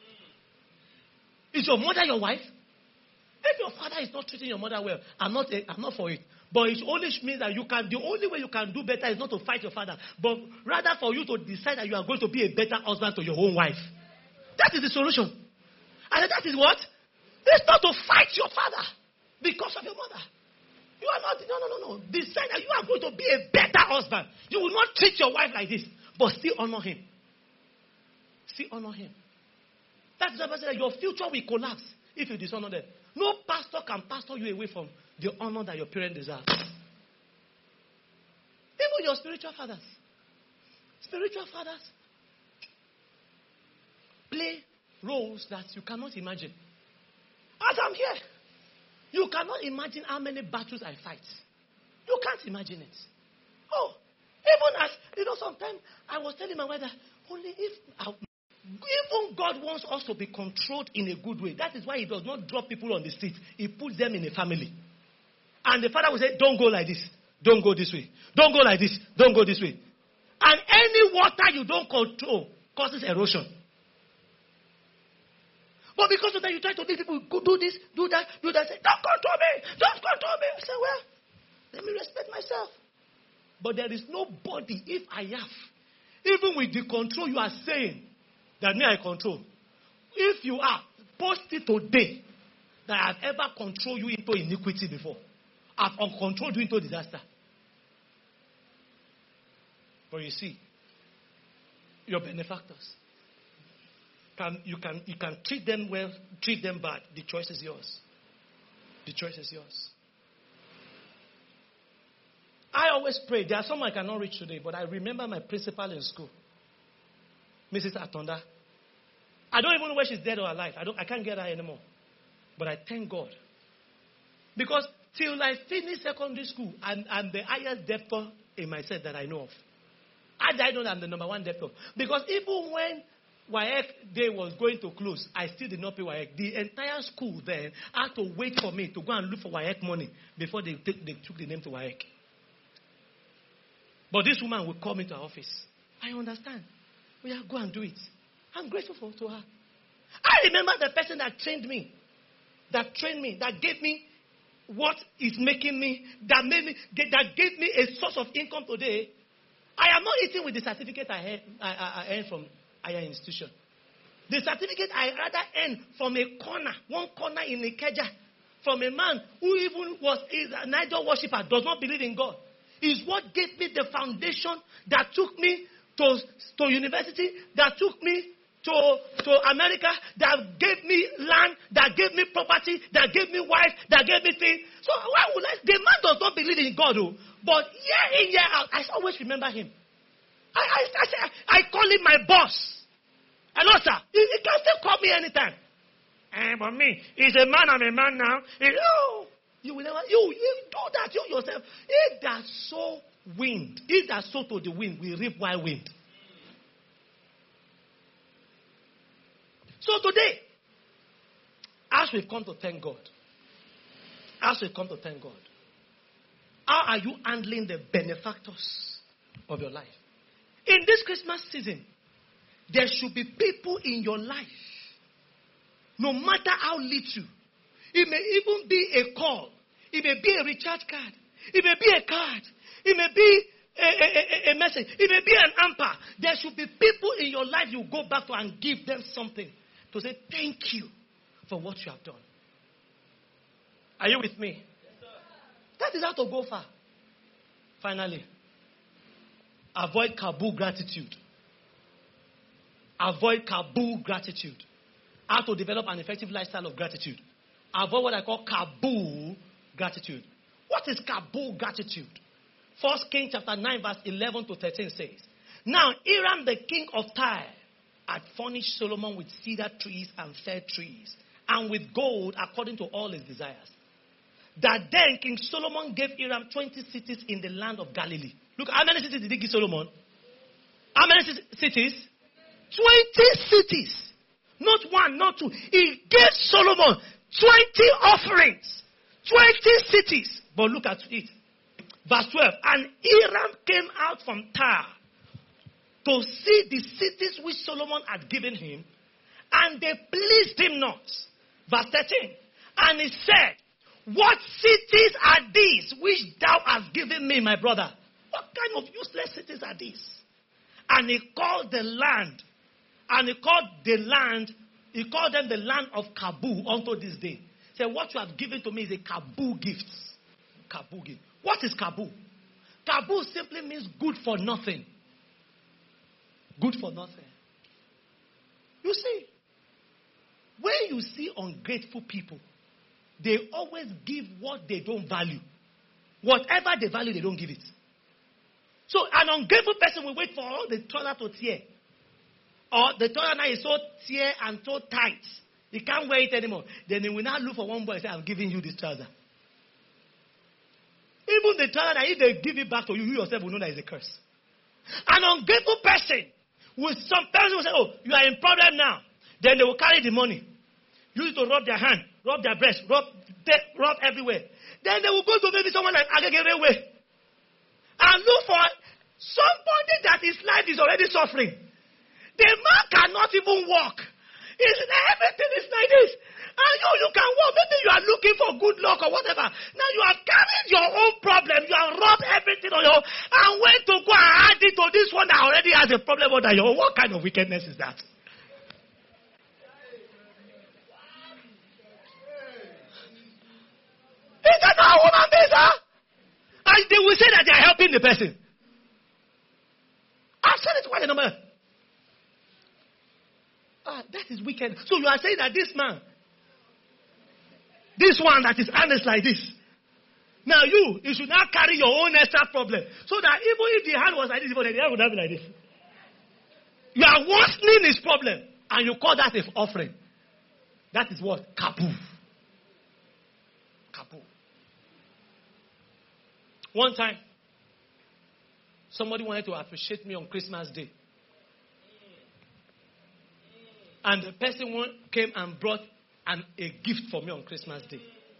Is your mother your wife? If your father is not treating your mother well, I'm not for it. But it only means that the only way you can do better is not to fight your father, but rather for you to decide that you are going to be a better husband to your own wife. That is the solution. And that is what? It's not to fight your father because of your mother. You are not, no. Decide that you are going to be a better husband. You will not treat your wife like this, but still honor him. Still honor him. That's the person that your future will collapse if you dishonor them. No pastor can pastor you away from the honor that your parents deserve. Even your spiritual fathers. Spiritual fathers play roles that you cannot imagine. As I'm here, you cannot imagine how many battles I fight. You can't imagine it. Oh, even as, sometimes I was telling my wife that even God wants us to be controlled in a good way. That is why he does not drop people on the street. He puts them in a family. And the father will say, don't go like this. Don't go this way. Don't go like this. Don't go this way. And any water you don't control causes erosion. But because of that, you try to make people go do this, do that. Say, don't control me. Don't control me. I say, well, let me respect myself. But there is nobody, if I have, even with the control you are saying, that me I control. If you are, post it today that I have ever controlled you into iniquity before. I've uncontrolled you into disaster. But you see, your benefactors, you can treat them well, treat them bad. The choice is yours. The choice is yours. I always pray. There are some I cannot reach today, but I remember my principal in school, Mrs. Atonda. I don't even know where she's dead or alive. I can't get her anymore. But I thank God. Because till I finish secondary school, I'm the highest debtor in my set that I know of. I know that I'm the number one debtor. Because even when WAEC day was going to close, I still did not pay WAEC. The entire school then had to wait for me to go and look for WAEC money before they took the name to WAEC. But this woman would come into our office. I understand. Go and do it. I'm grateful to her. I remember the person that trained me, that gave me what is making me, that gave me a source of income today. I am not eating with the certificate I earned from higher institution. The certificate I rather earned from one corner in Ikeja, from a man who even is an idol worshiper, does not believe in God, is what gave me the foundation that took me to university, that took me to America, that gave me land, that gave me property, that gave me wife, that gave me things. So why would the man does not believe in God, but year in, year out, I always remember him. I call him my boss. Hello, sir. He can still call me anytime. But me, he's a man, I'm a man now. You will never, you do that, you yourself. If that sow wind, if that sow to the wind, we reap wild wind. So today, as we've come to thank God, how are you handling the benefactors of your life? In this Christmas season, there should be people in your life, no matter how little. It may even be a call. It may be a recharge card. It may be a card. It may be a message. It may be an amper. There should be people in your life you go back to and give them something to say thank you for what you have done. Are you with me? Yes, that is how to go far. Finally, avoid Kabul gratitude. Avoid Kabul gratitude. How to develop an effective lifestyle of gratitude. Avoid what I call Kabul gratitude. What is Kabul gratitude? 1 Kings chapter 9 verse 11 to 13 says, Now Hiram the king of Tyre had furnished Solomon with cedar trees and fir trees, and with gold according to all his desires. That then King Solomon gave Hiram 20 cities in the land of Galilee. Look, how many cities did he give Solomon? How many cities? 20 cities. Not one, not two. He gave Solomon 20 offerings. 20 cities. But look at it. Verse 12. And Hiram came out from Tyre to see the cities which Solomon had given him, and they pleased him not. Verse 13. And he said, What cities are these which thou hast given me, my brother? What kind of useless cities are these? And he called the land, he called them the land of Kabul unto this day. He said, what you have given to me is a Kabul gift. Kabul gift. What is Kabul? Kabul simply means good for nothing. Good for nothing. You see, when you see ungrateful people, they always give what they don't value. Whatever they value, they don't give it. So an ungrateful person will wait for all the trouser to tear. Or the trouser now is so tear and so tight, he can't wear it anymore. Then he will now look for one boy and say, I'm giving you this trouser. Even the trouser that if they give it back to you, you yourself will know that it's a curse. An ungrateful person will sometimes will say, oh, you are in problem now. Then they will carry the money. Use it to rub their hand, rub their breast, rub everywhere. Then they will go to maybe someone like Agege Way and look for somebody that his life is already suffering. The man cannot even walk. Everything is like this. And you can walk. Maybe you are looking for good luck or whatever. Now you have carried your own problem. You have rubbed everything on your own and went to go and add it to this one that already has a problem more than your own. What kind of wickedness is that? Is that not woman being, huh? And they will say that they are helping the person. I've said it quite a number. That is wicked. So you are saying that this man, this one that is honest like this, now you should not carry your own extra problem. So that even if the hand was like this, the hand would not be like this. You are worsening his problem. And you call that an offering. That is what? Kabul. Kabul. One time, somebody wanted to appreciate me on Christmas Day. And the person came and brought a gift for me on Christmas Day.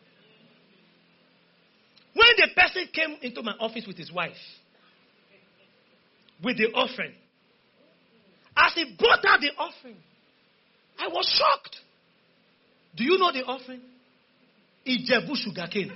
When the person came into my office with his wife, with the offering, as he brought out the offering, I was shocked. Do you know the offering? Ijebu sugarcane.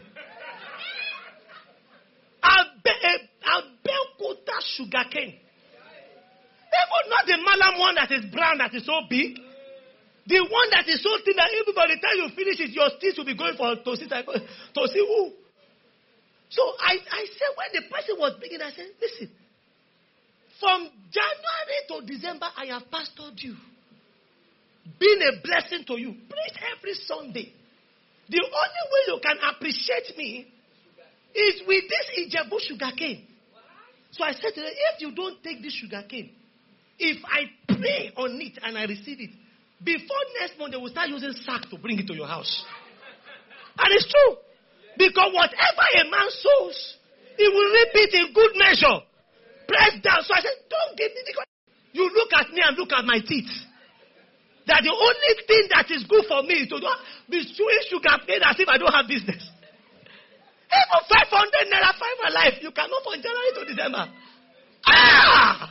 Abeokuta sugarcane. Even not the Malam one that is brown, that is so big. The one that is so thin that even by the time you finish it, your teeth will be going to see who. So I said, when the person was speaking, I said, listen, from January to December, I have pastored you. Been a blessing to you. Preach every Sunday. The only way you can appreciate me is with this Ijebu sugarcane. So I said to them, if you don't take this sugarcane, if I pray on it and I receive it, Before next month, they will start using sack to bring it to your house. And it's true. Because whatever a man sows, he will reap it in good measure. Press down. So I said, don't give me the... You look at me and look at my teeth. That the only thing that is good for me is to be chewing sugar cane as if I don't have business. Even 500 naira for life, you cannot from January to December. Ah!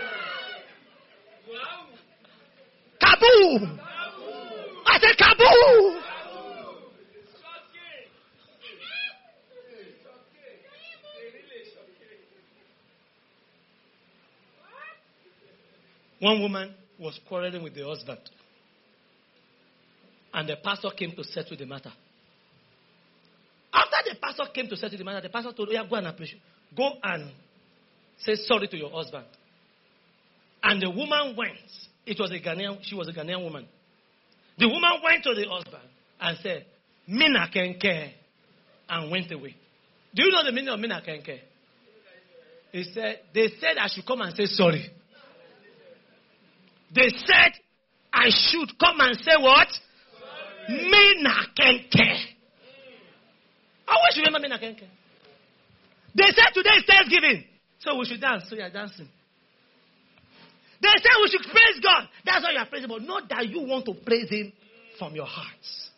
Kaboom! I said kaboom! One woman was quarreling with the husband. And the pastor came to settle the matter. After the pastor came to settle the matter, the pastor told her, go and appreciate. Go and say sorry to your husband. And the woman went. She was a Ghanaian woman. The woman went to the husband and said, Mina Kenke, and went away. Do you know the meaning of Mina Kenke? They said I should come and say sorry. They said I should come and say what? Mina Kenke. I always remember Mina Kenke. They said today is Thanksgiving, so we should dance. So you are dancing. They said we should praise God. That's why you are praising, but not that you want to praise Him from your hearts.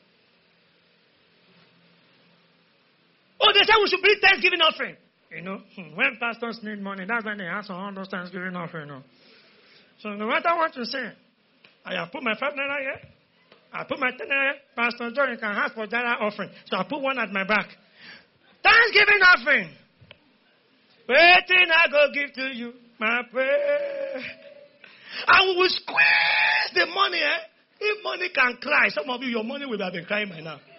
Oh, they said we should bring Thanksgiving offering. You know, when pastors need money, that's when they ask for all those Thanksgiving offering. So no matter what you say, I have put my 5 naira here. I put my 10 naira. Pastor John, you can ask for that offering. So I put one at my back. Thanksgiving offering. Waiting, I go give to you my prayer. And we will squeeze the money. If money can cry, some of you, your money will have been crying by now.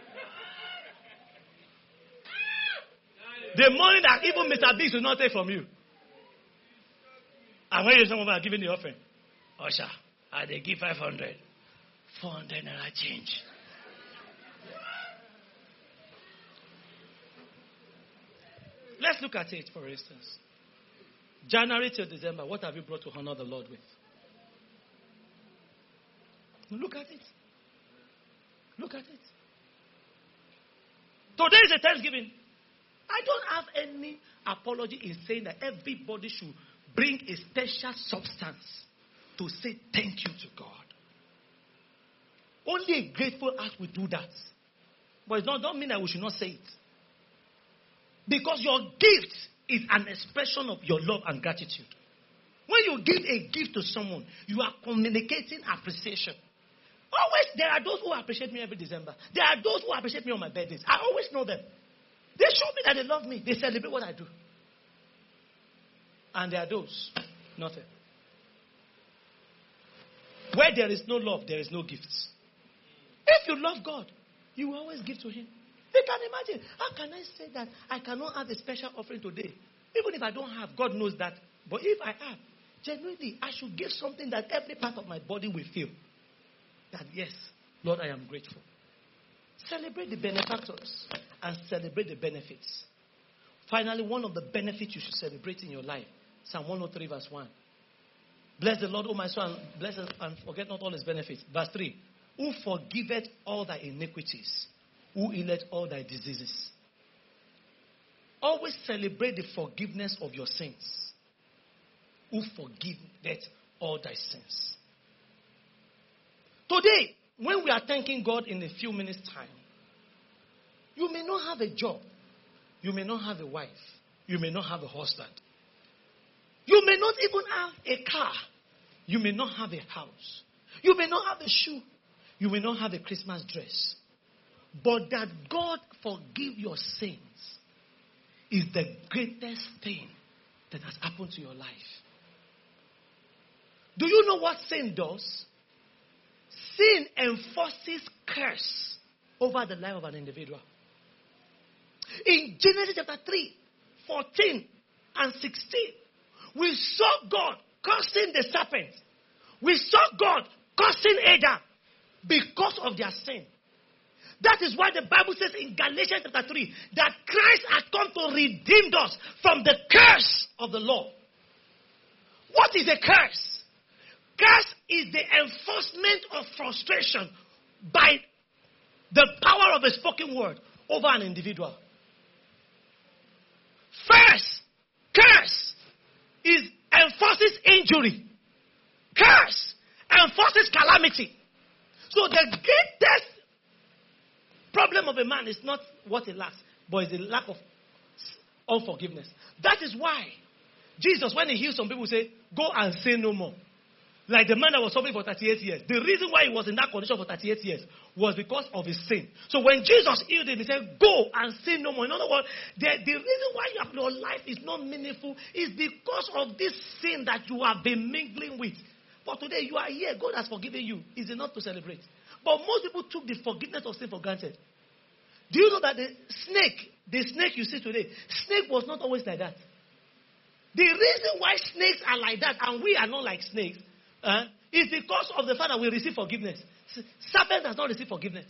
The money that even Mr. Biggs will not take from you. And when you someone are giving the offering, Usher, they give 500. 400 naira change. Let's look at it, for instance. January till December, what have you brought to honor the Lord with? Look at it. Look at it. Today is a Thanksgiving. I don't have any apology in saying that everybody should bring a special substance to say thank you to God. Only a grateful heart will do that. But it don't mean that we should not say it. Because your gift is an expression of your love and gratitude. When you give a gift to someone, you are communicating appreciation. Always, there are those who appreciate me every December. There are those who appreciate me on my birthdays. I always know them. They show me that they love me. They celebrate what I do. And there are those, nothing. Where there is no love, there is no gifts. If you love God, you will always give to Him. You can imagine. How can I say that I cannot have a special offering today? Even if I don't have, God knows that. But if I have, genuinely, I should give something that every part of my body will feel. That yes, Lord, I am grateful. Celebrate the benefactors and celebrate the benefits. Finally, one of the benefits you should celebrate in your life, Psalm 103 verse 1. Bless the Lord, O my soul, and bless and forget not all His benefits. Verse 3. Who forgiveth all thy iniquities, who healeth all thy diseases. Always celebrate the forgiveness of your sins. Who forgiveth all thy sins. Today, when we are thanking God in a few minutes' time, you may not have a job. You may not have a wife. You may not have a husband. You may not even have a car. You may not have a house. You may not have a shoe. You may not have a Christmas dress. But that God forgive your sins is the greatest thing that has happened to your life. Do you know what sin does? Sin enforces curse over the life of an individual. In Genesis chapter 3, 14 and 16, we saw God cursing the serpent. We saw God cursing Adam because of their sin. That is why the Bible says in Galatians chapter 3 that Christ has come to redeem us from the curse of the law. What is a curse? Curse is the enforcement of frustration by the power of a spoken word over an individual. First, curse enforces injury. Curse enforces calamity. So the greatest problem of a man is not what he lacks, but it's the lack of unforgiveness. That is why Jesus, when he heals some people, say, go and sin no more. Like the man that was suffering for 38 years. The reason why he was in that condition for 38 years was because of his sin. So when Jesus healed him, he said, go and sin no more. In other words, the reason why your life is not meaningful is because of this sin that you have been mingling with. But today you are here. God has forgiven you. It's enough to celebrate. But most people took the forgiveness of sin for granted. Do you know that the snake you see today, snake was not always like that. The reason why snakes are like that and we are not like snakes is because of the fact that we receive forgiveness. Serpent does not receive forgiveness.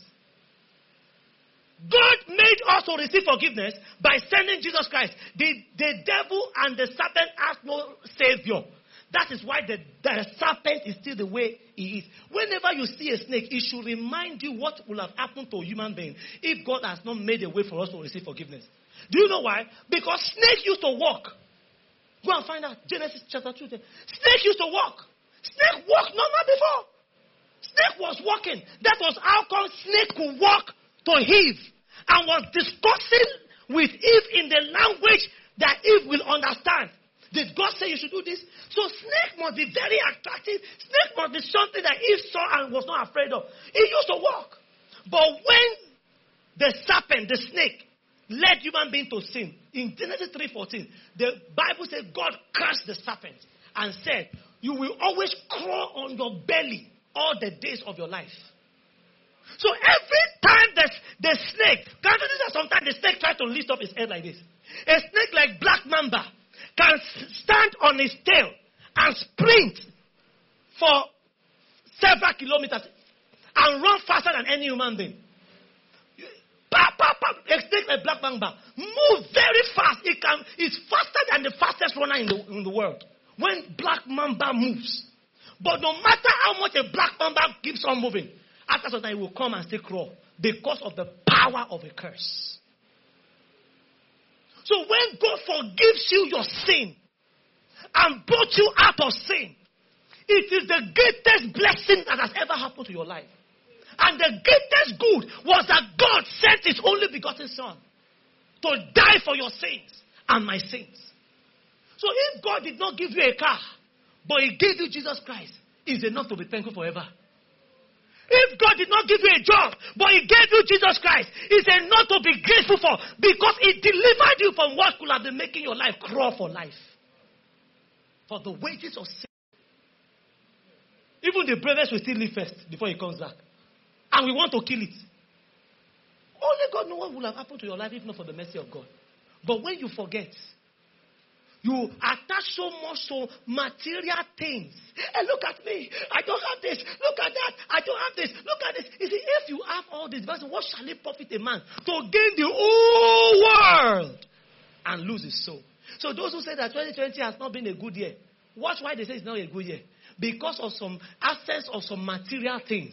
God made us to receive forgiveness by sending Jesus Christ. The devil and the serpent has no savior. That is why the serpent is still the way he is. Whenever you see a snake, it should remind you what will have happened to a human being if God has not made a way for us to receive forgiveness. Do you know why? Because snake used to walk. Go and find out. Genesis chapter 2. Snake used to walk. Snake walked normal before. Snake was walking. That was how come snake could walk to Eve and was discussing with Eve in the language that Eve will understand. Did God say you should do this? So snake must be very attractive. Snake must be something that Eve saw and was not afraid of. He used to walk. But when the serpent, the snake, led human being to sin, in Genesis 3:14, the Bible says God cursed the serpent and said, you will always crawl on your belly all the days of your life. So every time the snake, can't you see that sometimes the snake tries to lift up his head like this? A snake like black mamba can stand on his tail and sprint for several kilometers and run faster than any human being. A snake like black mamba move very fast. It's faster than the fastest runner in the world. When black mamba moves. But no matter how much a black mamba keeps on moving, after some time it will come and still crawl because of the power of a curse. So when God forgives you your sin and brought you out of sin, it is the greatest blessing that has ever happened to your life. And the greatest good was that God sent his only begotten son to die for your sins and my sins. So if God did not give you a car, but he gave you Jesus Christ, it's enough to be thankful forever. If God did not give you a job, but he gave you Jesus Christ, it's enough to be grateful for, because he delivered you from what could have been making your life crawl for life. For the wages of sin. Even the bravest will still live first before he comes back. And we want to kill it. Only God knows what will have happened to your life if not for the mercy of God. But when you forget, you attach so much to material things. Hey, look at me. I don't have this. Look at that. I don't have this. Look at this. You see, if you have all this, what shall it profit a man to gain the whole world and lose his soul? So those who say that 2020 has not been a good year, watch why they say it's not a good year. Because of some absence of some material things.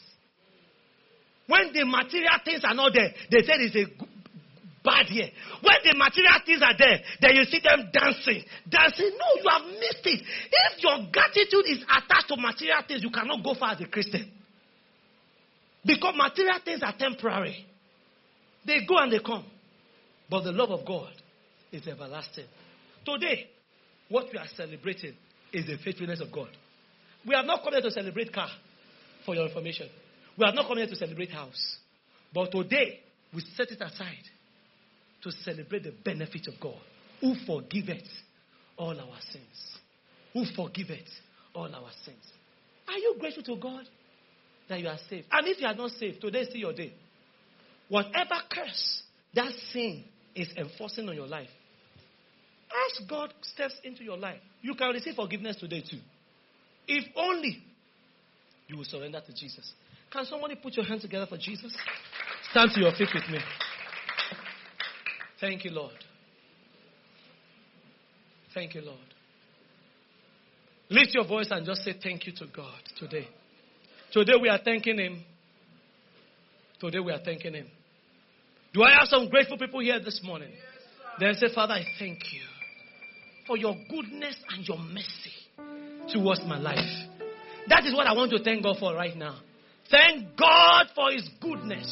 When the material things are not there, they say it's a bad year. When the material things are there, then you see them dancing. No, you have missed it. If your gratitude is attached to material things, you cannot go far as a Christian. Because material things are temporary. They go and they come. But the love of God is everlasting. Today, what we are celebrating is the faithfulness of God. We have not come here to celebrate car, for your information. We have not come here to celebrate house. But today, we set it aside to celebrate the benefit of God, who forgiveth all our sins. Who forgiveth all our sins. Are you grateful to God that you are saved? And if you are not saved, today is still your day. Whatever curse that sin is enforcing on your life, ask God steps into your life. You can receive forgiveness today too. If only you will surrender to Jesus. Can somebody put your hands together for Jesus? Stand to your feet with me. Thank you, Lord. Thank you, Lord. Lift your voice and just say thank you to God today. Today we are thanking Him. Today we are thanking Him. Do I have some grateful people here this morning? Then say, Father, I thank you for your goodness and your mercy towards my life. That is what I want to thank God for right now. Thank God for His goodness.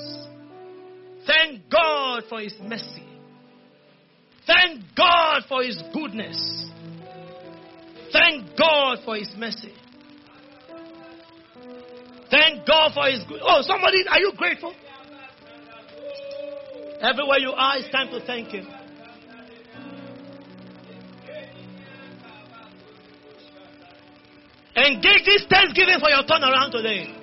Thank God for His mercy. Thank God for His goodness. Thank God for His mercy. Thank God for His good. Oh, somebody, are you grateful? Everywhere you are, it's time to thank Him. Engage this thanksgiving for your turnaround today.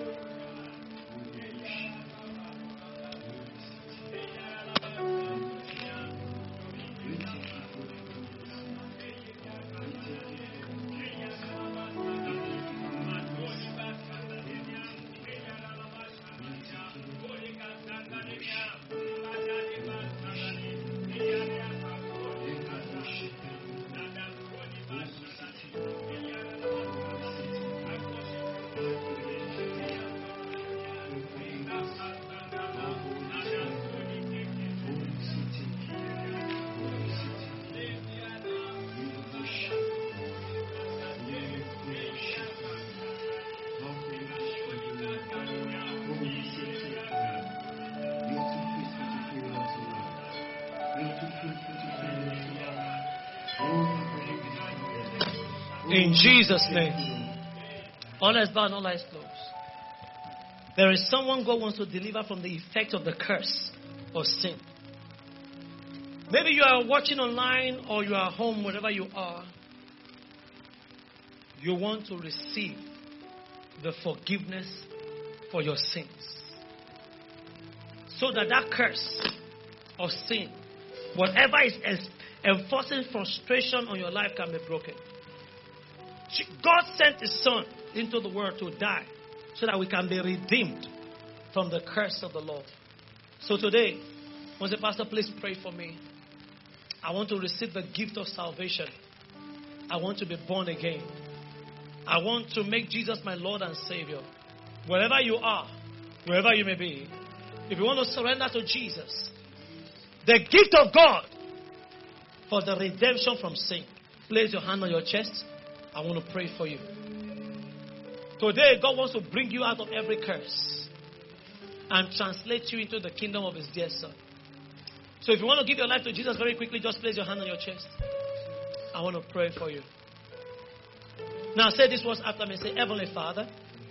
In Jesus' name. All eyes bow and all eyes closed. There is someone God wants to deliver from the effect of the curse of sin. Maybe you are watching online or you are home, wherever you are. You want to receive the forgiveness for your sins. So that that curse of sin, whatever is enforcing frustration on your life, can be broken. God sent His Son into the world to die so that we can be redeemed from the curse of the law. So today, once the pastor, please pray for me. I want to receive the gift of salvation. I want to be born again. I want to make Jesus my Lord and Savior. Wherever you are, wherever you may be, if you want to surrender to Jesus, the gift of God for the redemption from sin, place your hand on your chest. I want to pray for you. Today, God wants to bring you out of every curse and translate you into the kingdom of His dear Son. So if you want to give your life to Jesus very quickly, just place your hand on your chest. I want to pray for you. Now say these words after me. Say, Heavenly Father,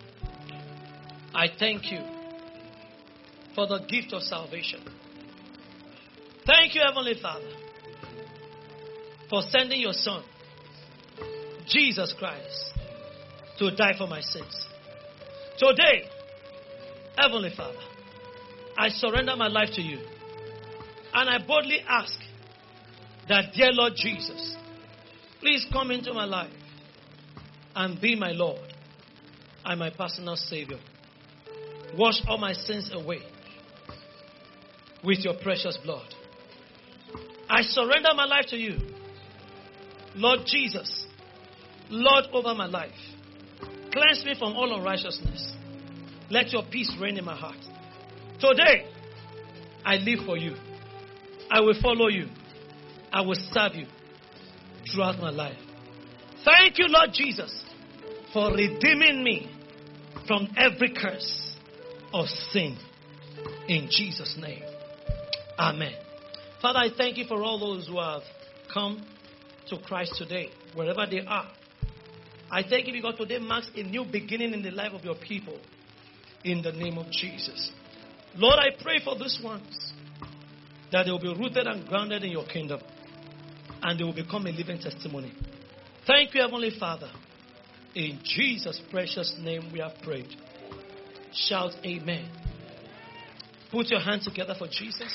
I thank you for the gift of salvation. Thank you, Heavenly Father, for sending your Son, Jesus Christ, to die for my sins. Today, Heavenly Father, I surrender my life to you. And I boldly ask that, dear Lord Jesus, please come into my life and be my Lord and my personal Savior. Wash all my sins away with your precious blood. I surrender my life to you. Lord Jesus, Lord over my life. Cleanse me from all unrighteousness. Let your peace reign in my heart. Today, I live for you. I will follow you. I will serve you throughout my life. Thank you, Lord Jesus, for redeeming me from every curse of sin. In Jesus' name. Amen. Father, I thank you for all those who have come to Christ today, wherever they are. I thank you because today marks a new beginning in the life of your people. In the name of Jesus. Lord, I pray for these ones, that they will be rooted and grounded in your kingdom, and they will become a living testimony. Thank you, Heavenly Father. In Jesus' precious name we have prayed. Shout amen. Put your hands together for Jesus.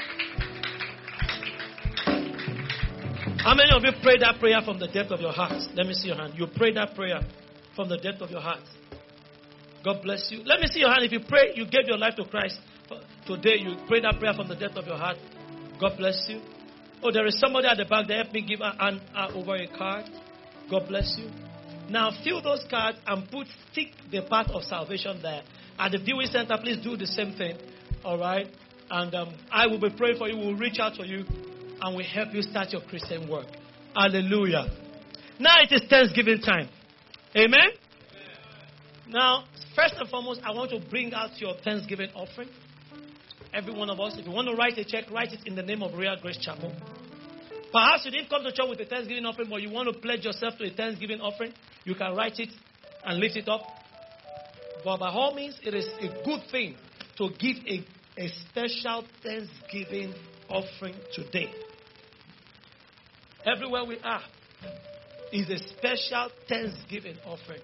How many of you prayed that prayer from the depth of your heart? Let me see your hand. You prayed that prayer from the depth of your heart. God bless you. Let me see your hand. If you pray, you gave your life to Christ today, you prayed that prayer from the depth of your heart. God bless you. Oh, there is somebody at the back that helped me give a hand over a card. God bless you. Now fill those cards and tick the path of salvation there. At the viewing center, please do the same thing. All right? And I will be praying for you. We'll reach out to you and we'll help you start your Christian work. Hallelujah. Now it is Thanksgiving time. Amen? Now, first and foremost, I want to bring out your Thanksgiving offering. Every one of us, if you want to write a check, write it in the name of Royal Grace Chapel. Perhaps you didn't come to church with a Thanksgiving offering, but you want to pledge yourself to a Thanksgiving offering, you can write it and lift it up. But by all means, it is a good thing to give a special Thanksgiving offering today. Everywhere we are is a special Thanksgiving offering.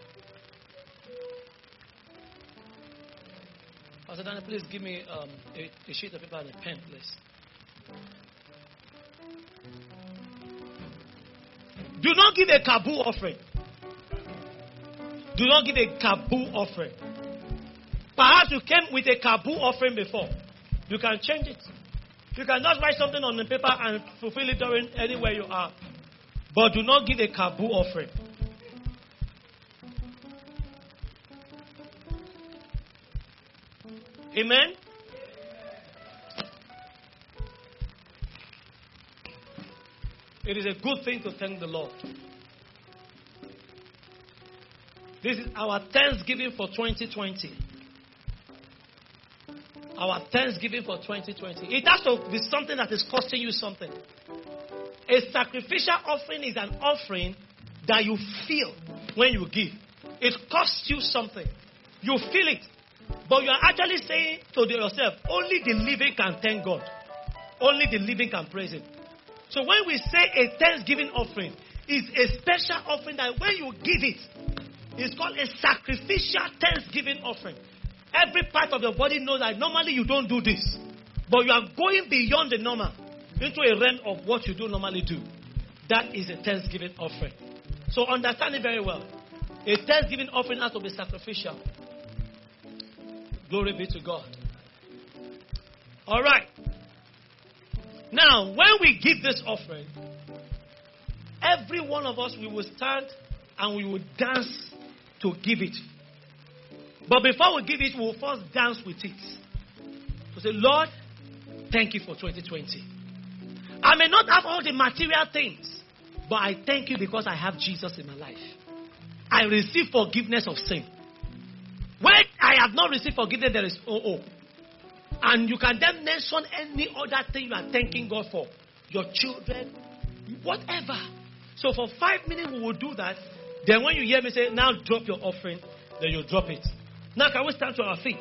Pastor Daniel, please give me a sheet of paper and a pen, please. Do not give a Kabul offering. Do not give a Kabul offering. Perhaps you came with a Kabul offering before. You can change it. You can just write something on the paper and fulfill it during anywhere you are. But do not give a Kabul offering. Amen? It is a good thing to thank the Lord. This is our Thanksgiving for 2020. Our Thanksgiving for 2020. It has to be something that is costing you something. A sacrificial offering is an offering that you feel when you give. It costs you something. You feel it. But you are actually saying to yourself, only the living can thank God. Only the living can praise Him. So when we say a Thanksgiving offering, it's a special offering that when you give it, it's called a sacrificial Thanksgiving offering. Every part of your body knows that normally you don't do this. But you are going beyond the normal into a realm of what you do normally do. That is a Thanksgiving offering. So understand it very well. A Thanksgiving offering has to be sacrificial. Glory be to God. All right. Now, when we give this offering, every one of us, we will stand and we will dance to give it. But before we give it, we will first dance with it. To say, Lord, thank you for 2020. I may not have all the material things, but I thank you because I have Jesus in my life. I receive forgiveness of sin. When I have not received forgiveness, there is no hope. And you can then mention any other thing you are thanking God for. Your children, whatever. So for 5 minutes we will do that. Then when you hear me say, now drop your offering, then you drop it. Now can we stand to our feet?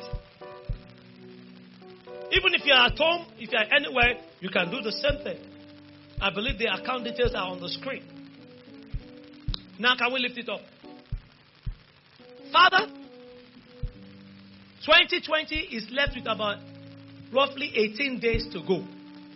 Even if you are at home, if you are anywhere, you can do the same thing. I believe the account details are on the screen. Now can we lift it up? Father, 2020 is left with about roughly 18 days to go.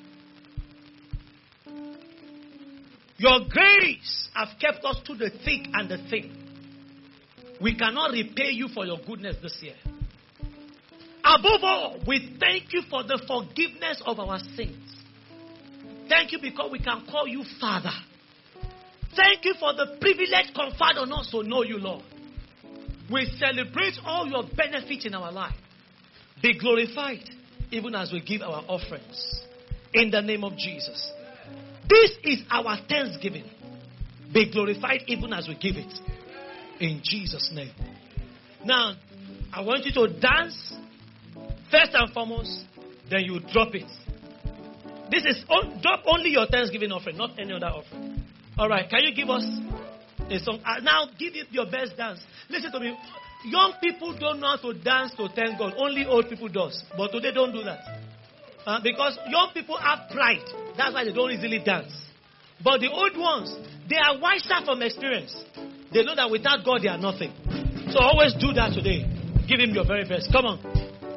Your grace have kept us to the thick and the thin. We cannot repay you for your goodness this year. Above all, we thank you for the forgiveness of our sins. Thank you because we can call you Father. Thank you for the privilege conferred on us to know you, Lord. We celebrate all your benefits in our life. Be glorified even as we give our offerings. In the name of Jesus. This is our thanksgiving. Be glorified even as we give it. In Jesus' name. Now, I want you to dance first and foremost, then you drop it. This is drop only your thanksgiving offering, not any other offering. All right, can you give us a song? Now, give it your best dance. Listen to me. Young people don't know how to dance to thank God. Only old people does. But today, don't do that. Because young people have pride. That's why they don't easily dance. But the old ones, they are wiser from experience. They know that without God, they are nothing. So always do that today. Give Him your very best. Come on.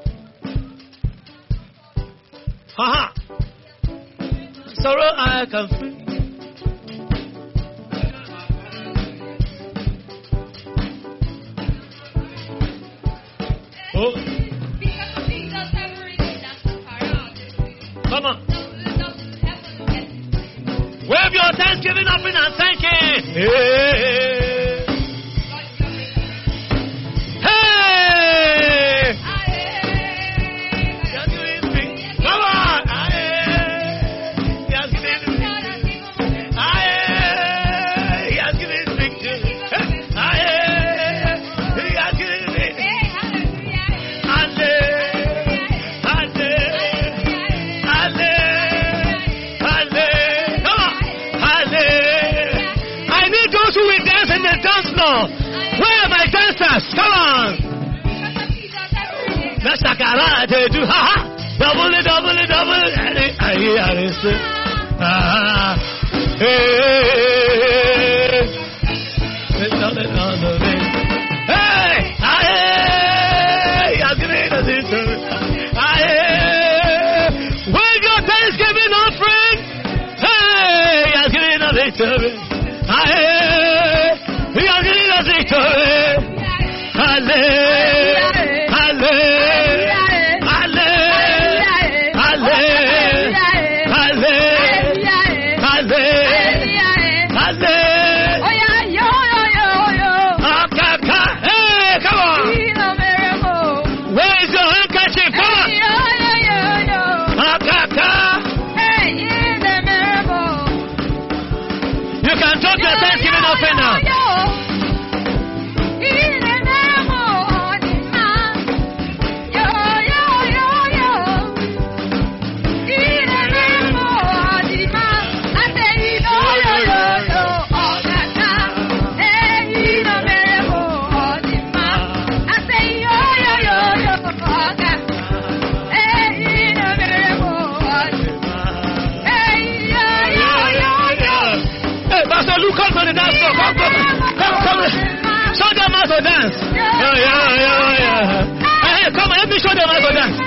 Haha. Sorrow I can feel. Oh. Come on. Wave your thanksgiving offering and thank Him. Hey. Hey. Come on. He has given He has given victory. He has given dance floor. Where are my dancers? Come on. That's a karate do. Ha ha. Double. Wave your Thanksgiving offering. Hey, he has given us victory. He has given us victory. Thanksgiving offering now. Come to the dance floor. Come. Show them how to dance. Yeah. Hey, come on, let me show them how to dance.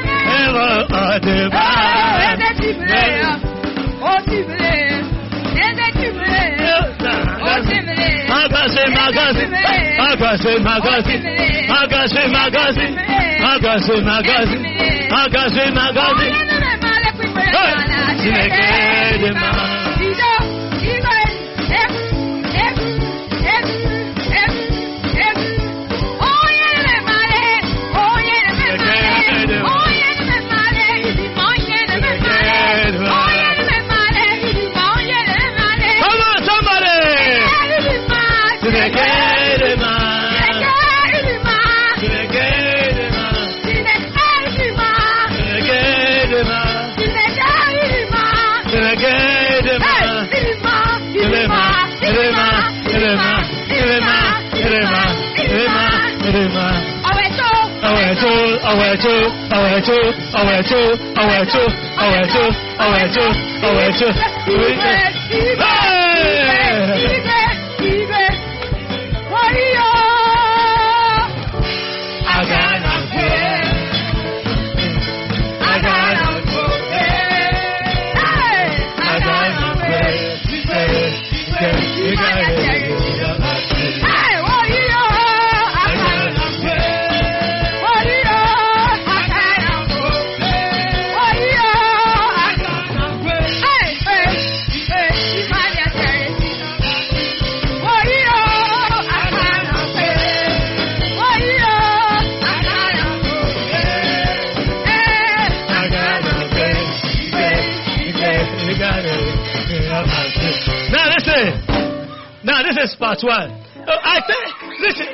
Now this is part one. I think, listen.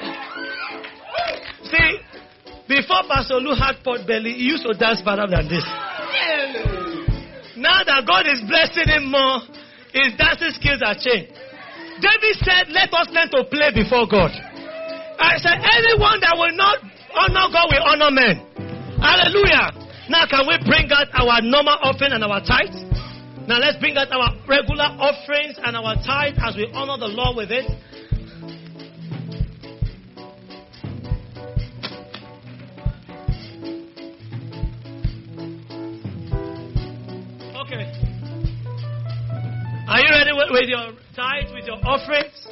See, before Pastor Lou had pot belly, he used to dance better than this. Now that God is blessing him more, his dancing skills are changed. David said, let us learn to play before God. I said, anyone that will not honor God will honor men. Hallelujah. Now can we bring out our normal offering and our tithes? Now let's bring out our regular offerings and our tithe as we honor the Lord with it. Okay. Are you ready with your tithe, with your offerings?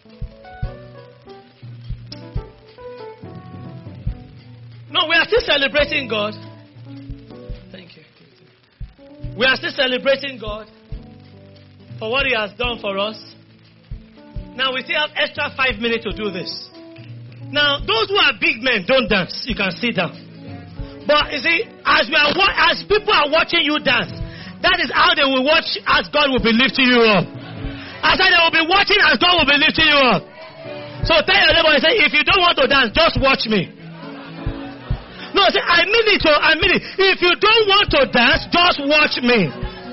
No, we are still celebrating God. Thank you. We are still celebrating God. for what He has done for us. Now we still have extra 5 minutes to do this. Now, those who are big men, don't dance. You can sit down. But you see, as people are watching you dance, that is how they will watch as God will be lifting you up. As they will be watching as God will be lifting you up. So tell your neighbor, say, if you don't want to dance, just watch me. No, say, I mean it. I mean it. If you don't want to dance, just watch me.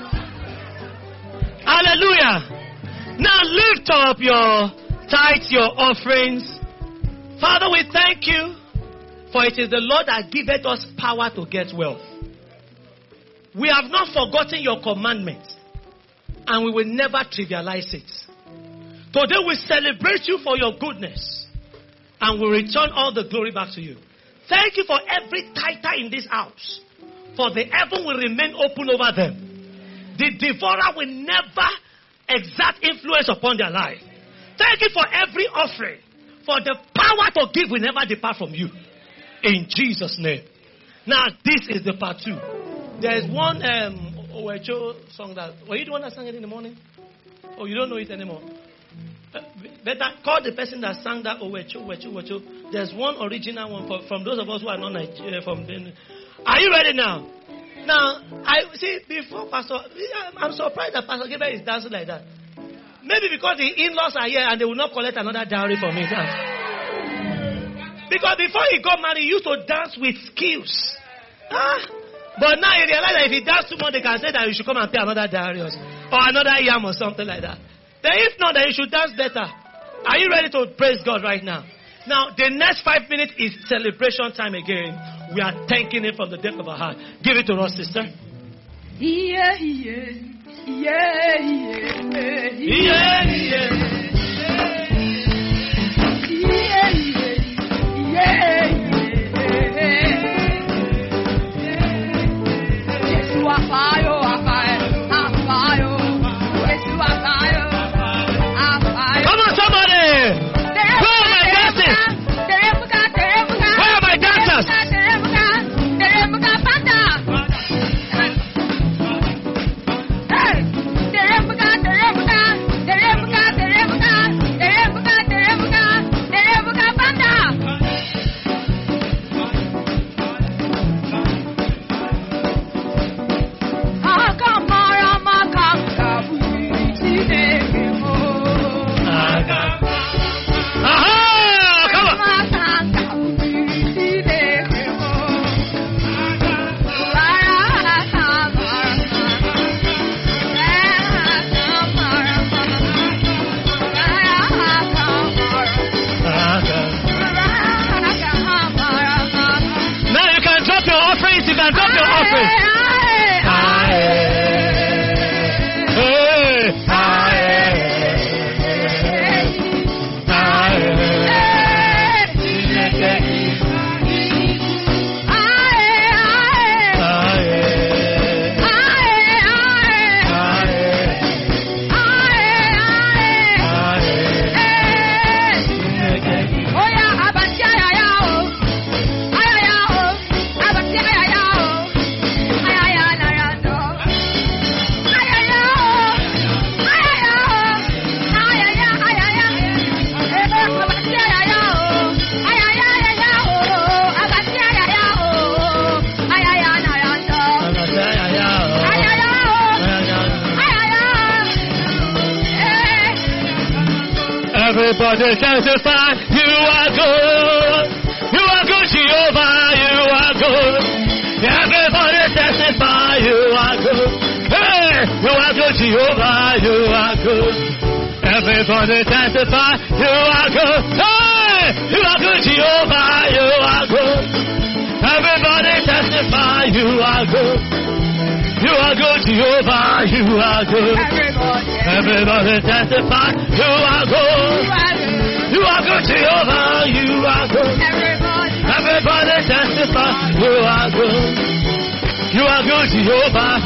Hallelujah. Now lift up your tithes, your offerings. Father, we thank you, for it is the Lord that giveth us power to get wealth. We have not forgotten your commandments, and we will never trivialize it. Today we celebrate you for your goodness, and we return all the glory back to you. Thank you for every tither in this house, for the heaven will remain open over them. The devourer will never exert influence upon their life. Thank you for every offering, for the power to give will never depart from you. In Jesus' name. Now, this is the part 2. There is one Owecho song that... Were you the one that sang it in the morning? Oh, you don't know it anymore? Better call the person that sang that Owecho. There's one original one from those of us who are not Nigerian. Are you ready now? Now, I see, before Pastor... I'm surprised that Pastor Gabriel is dancing like that. Maybe because the in-laws are here and they will not collect another dowry from me. Because before he got married, he used to dance with skills. But now he realized that if he dances too much, they can say that you should come and pay another dowry or another yam or something like that. Then if not, then you should dance better. Are you ready to praise God right now? Now, the next 5 minutes is celebration time again. We are thanking Him from the depth of our heart. Give it to us, sister. Yeah, yeah. Yeah, yeah, yeah, yeah. Come on, somebody! Where are my dancers? Where are my dancers? Everybody testify, you are good. You are good, Jehovah, you are good. Everybody testify, you are good. Hey, you are good, Jehovah, you are good. Everybody testify, you are good. Hey, you are good, Jehovah, you are good. Everybody testify, you are good. You are good, Jehovah, you are good. Everybody testify, you are good. You are good, Jehovah, you are good. Everybody testify, you are good. You are good, Jehovah.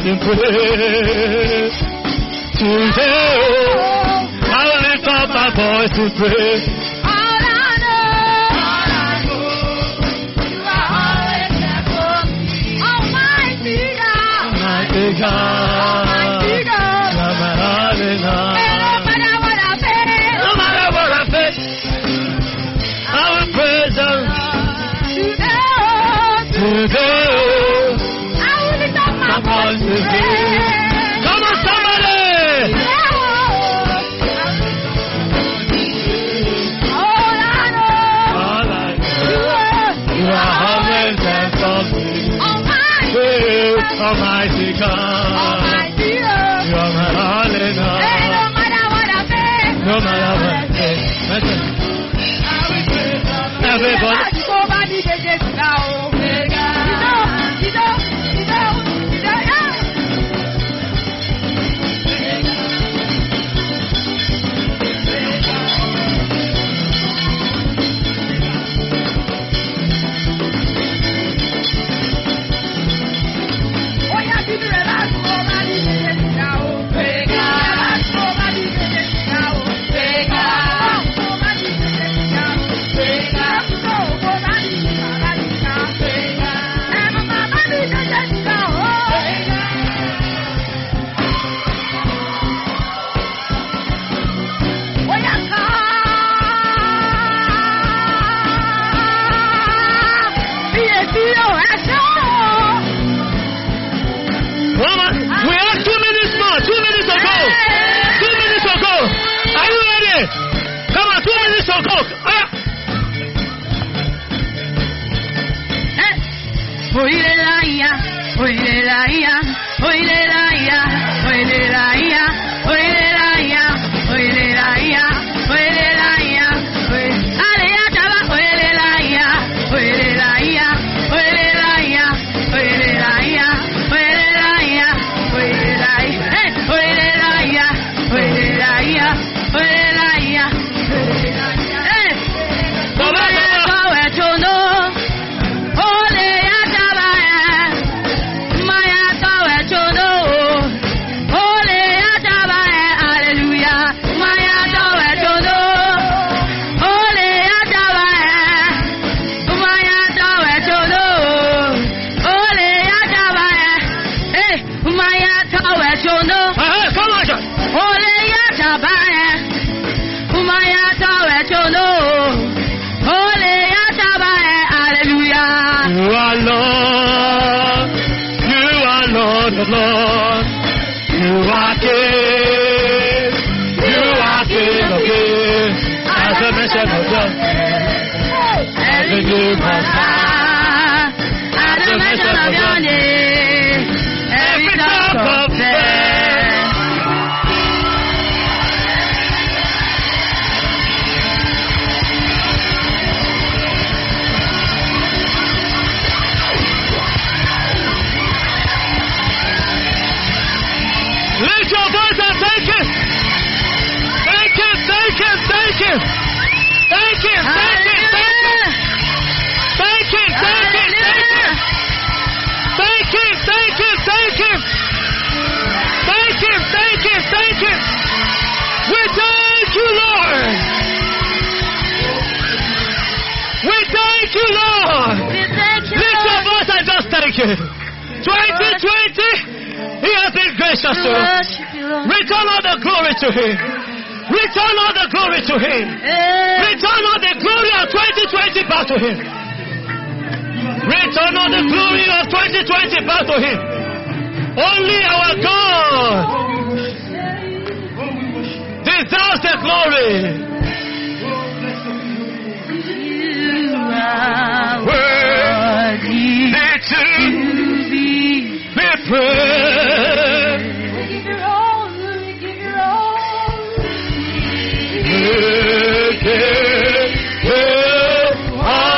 in praise. Today, I will lift up my voice in praise. All I know, you are always there for me. Almighty God, Almighty God, Almighty God. you're my hallelujah. And no matter what I face, No matter what I face, I will praise Him. Today, I will lift up my voice in praise. praise. Come on, somebody! All I know, All I know, you you are always there for me. Almighty God, Almighty God. you are my hallelujah. And no matter what I face, No matter what I face, listen. Everybody, somebody they just now. Lord, you are King of kings, as a mention of God, as a new Messiah, as a mention of your name, every tongue confess. Lift your voice and thank Him. Thank Him, thank Him, thank Him. Thank Him, thank Him, thank Him. Thank Him, thank Him, thank Him. Thank Him, thank Him, thank Him. Thank Him, thank Him, thank Him. We thank you, Lord. We thank you, Lord. Lift your voice and just thank Him. 2020. He has been gracious to us. Return all the glory to Him. Return all the glory to Him. Return all the glory of 2020 back to Him. Return all the glory of 2020 back to Him. Only our God deserves the glory. You are worthy to be praised. We give you all, we give you all. We give you all.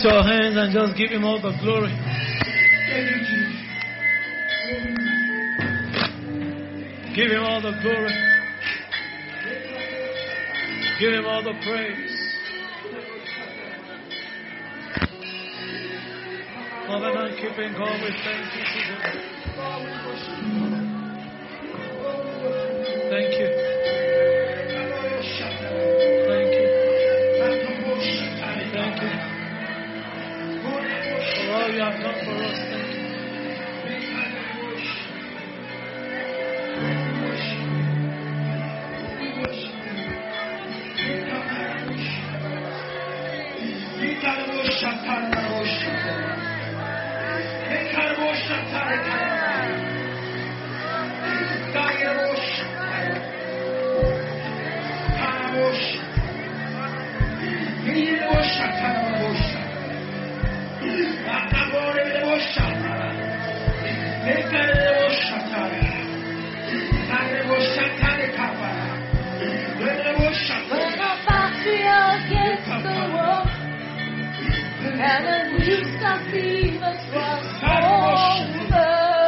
Lift your hands and just give him all the glory. Give him all the glory. Give him all the praise. Covenant keeping God, we thank you today. Thank you. Thank you. Thank you. For all you have done for us, thank you. And the least of demons was over.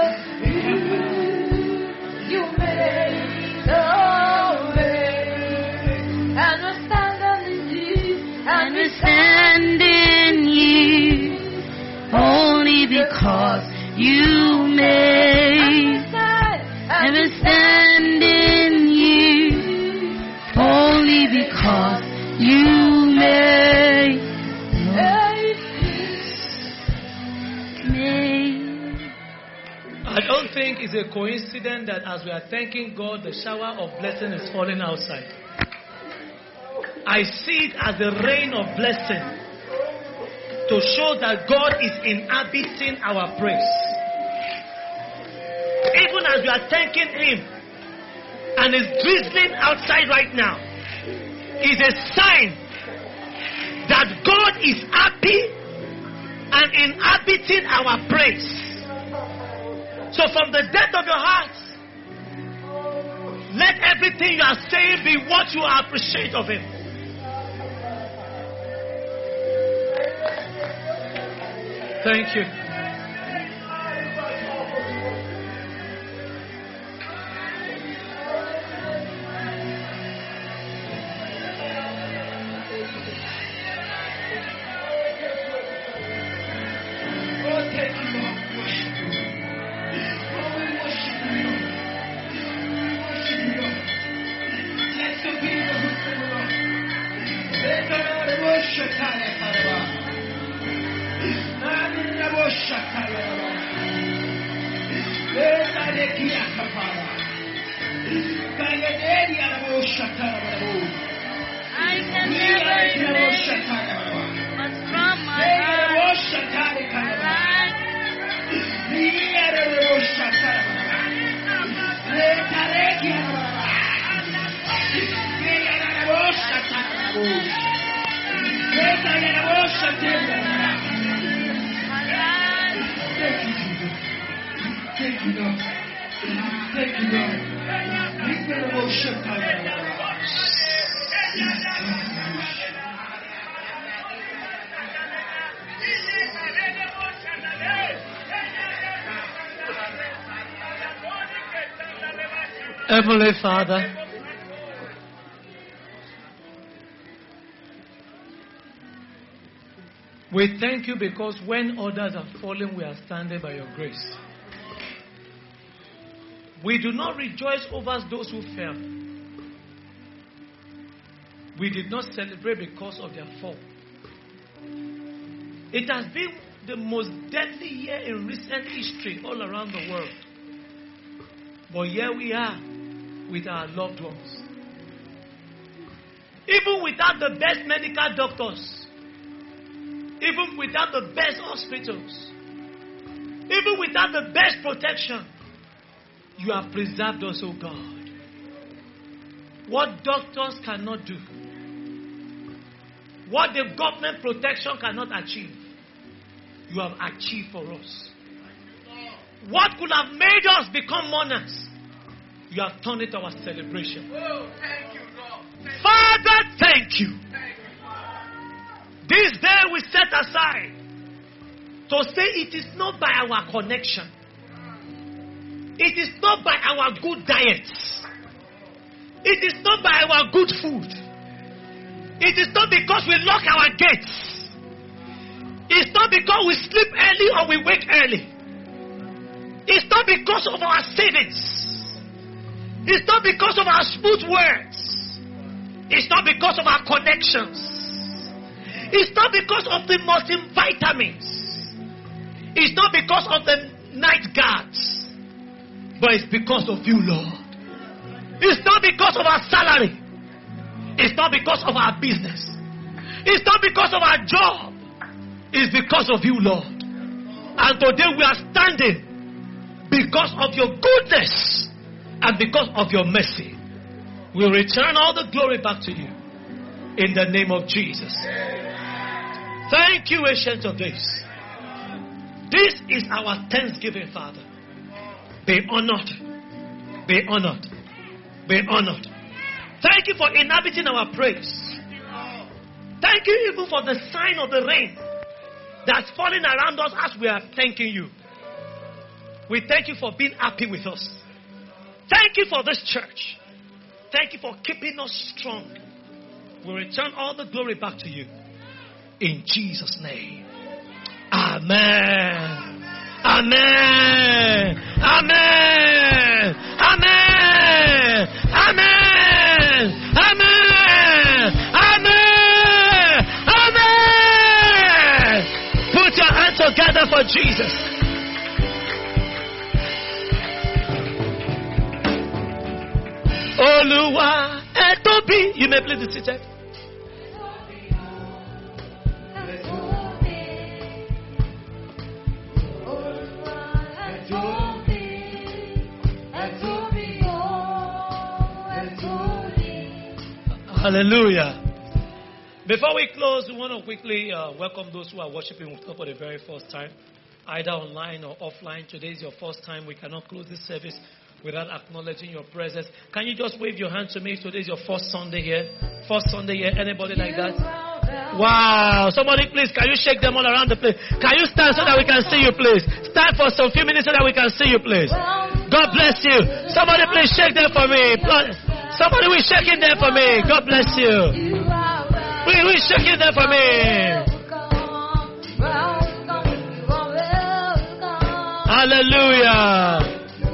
You made the way. And we stand in you. And we stand in you. Only because you made. And we stand in you. Only because you made. I don't think it's a coincidence that as we are thanking God, the shower of blessing is falling outside. I see it as a rain of blessing to show that God is inhabiting our praise. Even as we are thanking Him and it's drizzling outside right now, is a sign that God is happy and inhabiting our praise. So from the depth of your heart, let everything you are saying be what you appreciate of Him. Thank you. I can never remember what's from my heart. Thank you, Lord. Thank you, Lord. Heavenly Father, we thank you because when others are falling, we are standing by your grace. We do not rejoice over those who fell. We did not celebrate because of their fall. It has been the most deadly year in recent history all around the world. But here we are with our loved ones. Even without the best medical doctors, even without the best hospitals, even without the best protection, you have preserved us, oh God. What doctors cannot do, what the government protection cannot achieve, you have achieved for us. What could have made us become mourners, you have turned it to our celebration. Oh, thank you, Lord. Father, thank you. This day we set aside to say it is not by our connection. It is not by our good diets. It is not by our good food. It is not because we lock our gates. It's not because we sleep early or we wake early. It's not because of our savings. It's not because of our smooth words. It's not because of our connections. It's not because of the multivitamins. It's not because of the night guards. But it's because of you, Lord. It's not because of our salary. It's not because of our business. It's not because of our job. It's because of you, Lord. And today we are standing because of your goodness and because of your mercy. We'll return all the glory back to you in the name of Jesus. Thank you, Ancient of Days. This is our thanksgiving, Father. Be honored. Be honored. Be honored. Thank you for inhabiting our praise. Thank you even for the sign of the rain that's falling around us as we are thanking you. We thank you for being happy with us. Thank you for this church. Thank you for keeping us strong. We return all the glory back to you. In Jesus' name. Amen. Amen. Amen. Amen. Amen. Amen. Amen. Amen. Put your hands together for Jesus. Oluwa Etobi. You may please be seated. Hallelujah. Before we close, we want to quickly welcome those who are worshiping with us for the very first time, either online or offline. Today is your first time. We cannot close this service without acknowledging your presence. Can you just wave your hand to me if today is your first Sunday here? First Sunday here? Anybody like that? Wow. Somebody please, can you shake them all around the place? Can you stand so that we can see you, please? Stand for some few minutes so that we can see you, please. God bless you. Somebody please shake them for me. Somebody will shaking them for me. God bless you. We shaking them for me. Hallelujah.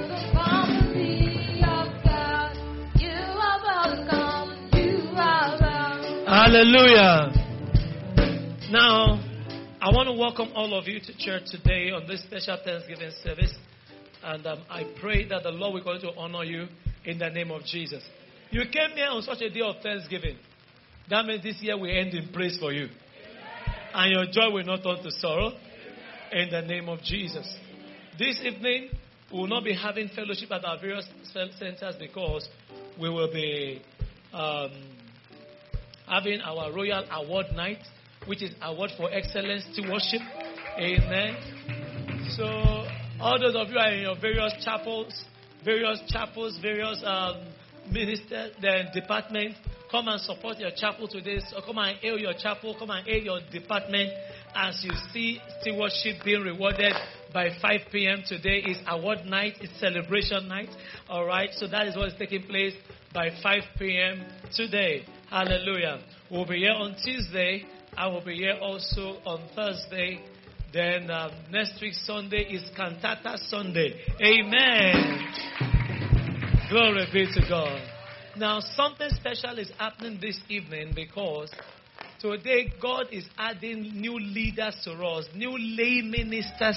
Hallelujah. Now, I want to welcome all of you to church today on this special Thanksgiving service. And I pray that the Lord will continue to honor you in the name of Jesus. You came here on such a day of Thanksgiving. That means this year we end in praise for you. And your joy will not turn to sorrow in the name of Jesus. This evening, we will not be having fellowship at our various centers because we will be having our Royal Award Night, which is Award for Excellence Stewardship. Amen. So, all those of you are in your various chapels, various ministers, then departments, come and support your chapel today. So come and hail your chapel, come and hail your department as you see stewardship being rewarded by 5 p.m. Today is award night, it's celebration night. All right, so that is what is taking place by 5 p.m. today. Hallelujah. We'll be here on Tuesday. I will be here also on Thursday. Then next week Sunday is Cantata Sunday. Amen. Glory be to God. Now something special is happening this evening because today God is adding new leaders to us, new lay ministers,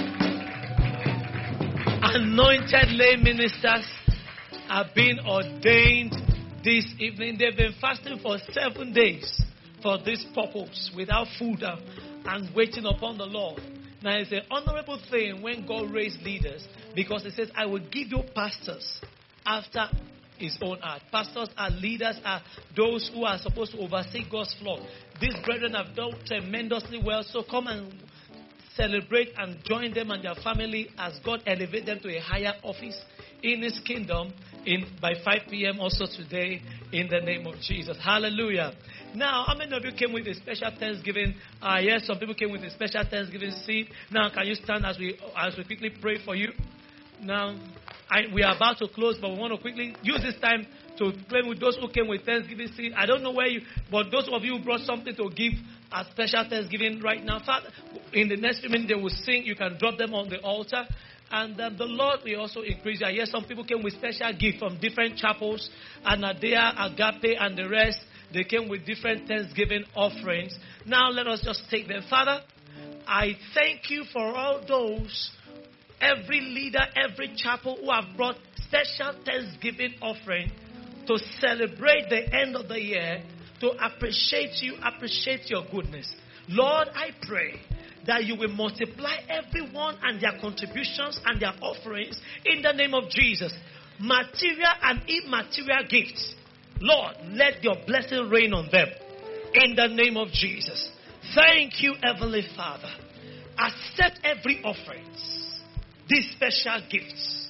anointed lay ministers are being ordained this evening. They've been fasting for 7 days for this purpose without food and waiting upon the Lord. Now it's an honorable thing when God raised leaders because He says, I will give you pastors after His own heart. Pastors are leaders, are those who are supposed to oversee God's flock. These brethren have done tremendously well, so come and celebrate and join them and their family as God elevates them to a higher office in His kingdom. by 5 p.m. also today in the name of Jesus. Hallelujah. Now, how many of you came with a special Thanksgiving? Yes, some people came with a special Thanksgiving seed. Now, can you stand as we quickly pray for you? Now, we are about to close, but we want to quickly use this time to claim with those who came with Thanksgiving seed. I don't know where you, but those of you who brought something to give a special Thanksgiving right now, Father, in the next few minutes they will sing. You can drop them on the altar. And the Lord will also increase you. Yes, some people came with special gifts from different chapels. Anadea, Agape, and the rest. They came with different Thanksgiving offerings. Now let us just take them. Father, I thank you for all those, every leader, every chapel who have brought special Thanksgiving offering to celebrate the end of the year, to appreciate you, appreciate your goodness. Lord, I pray that you will multiply everyone and their contributions and their offerings in the name of Jesus. Material and immaterial gifts. Lord, let your blessing rain on them in the name of Jesus. Thank you, Heavenly Father. Accept every offering, these special gifts.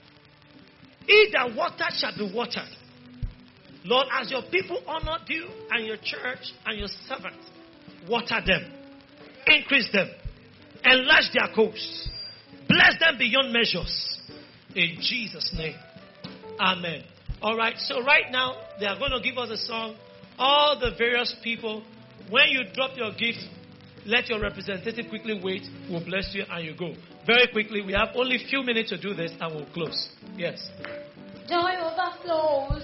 Either water shall be watered. Lord, as your people honored you and your church and your servants, water them. Increase them. Enlarge their coast. Bless them beyond measures. In Jesus' name. Amen. All right. So right now, they are going to give us a song. All the various people, when you drop your gift, let your representative quickly wait. We'll bless you and you go. Very quickly. We have only a few minutes to do this and we'll close. Yes. Joy overflows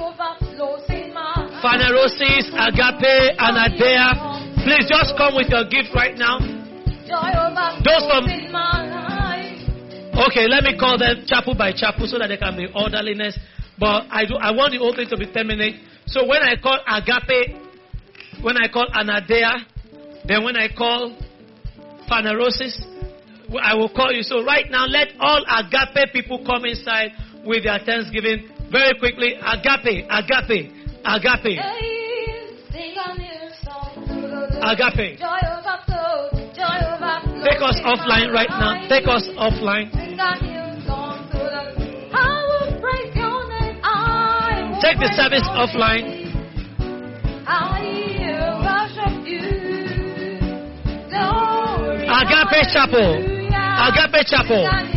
in my Phanerosis, Agape, Anadea. Please just come with your gift right now. Those from, in my life. okay, let me call them chapel by chapel so that there can be orderliness. But I want the whole thing to be 10 minutes. So when I call Agape, when I call Anadea, then when I call Phanerosis, I will call you. So right now, let all Agape people come inside with their Thanksgiving. Very quickly, Agape. Agape. Take us offline right now. Take us offline. Take the service offline. Agape Chapel.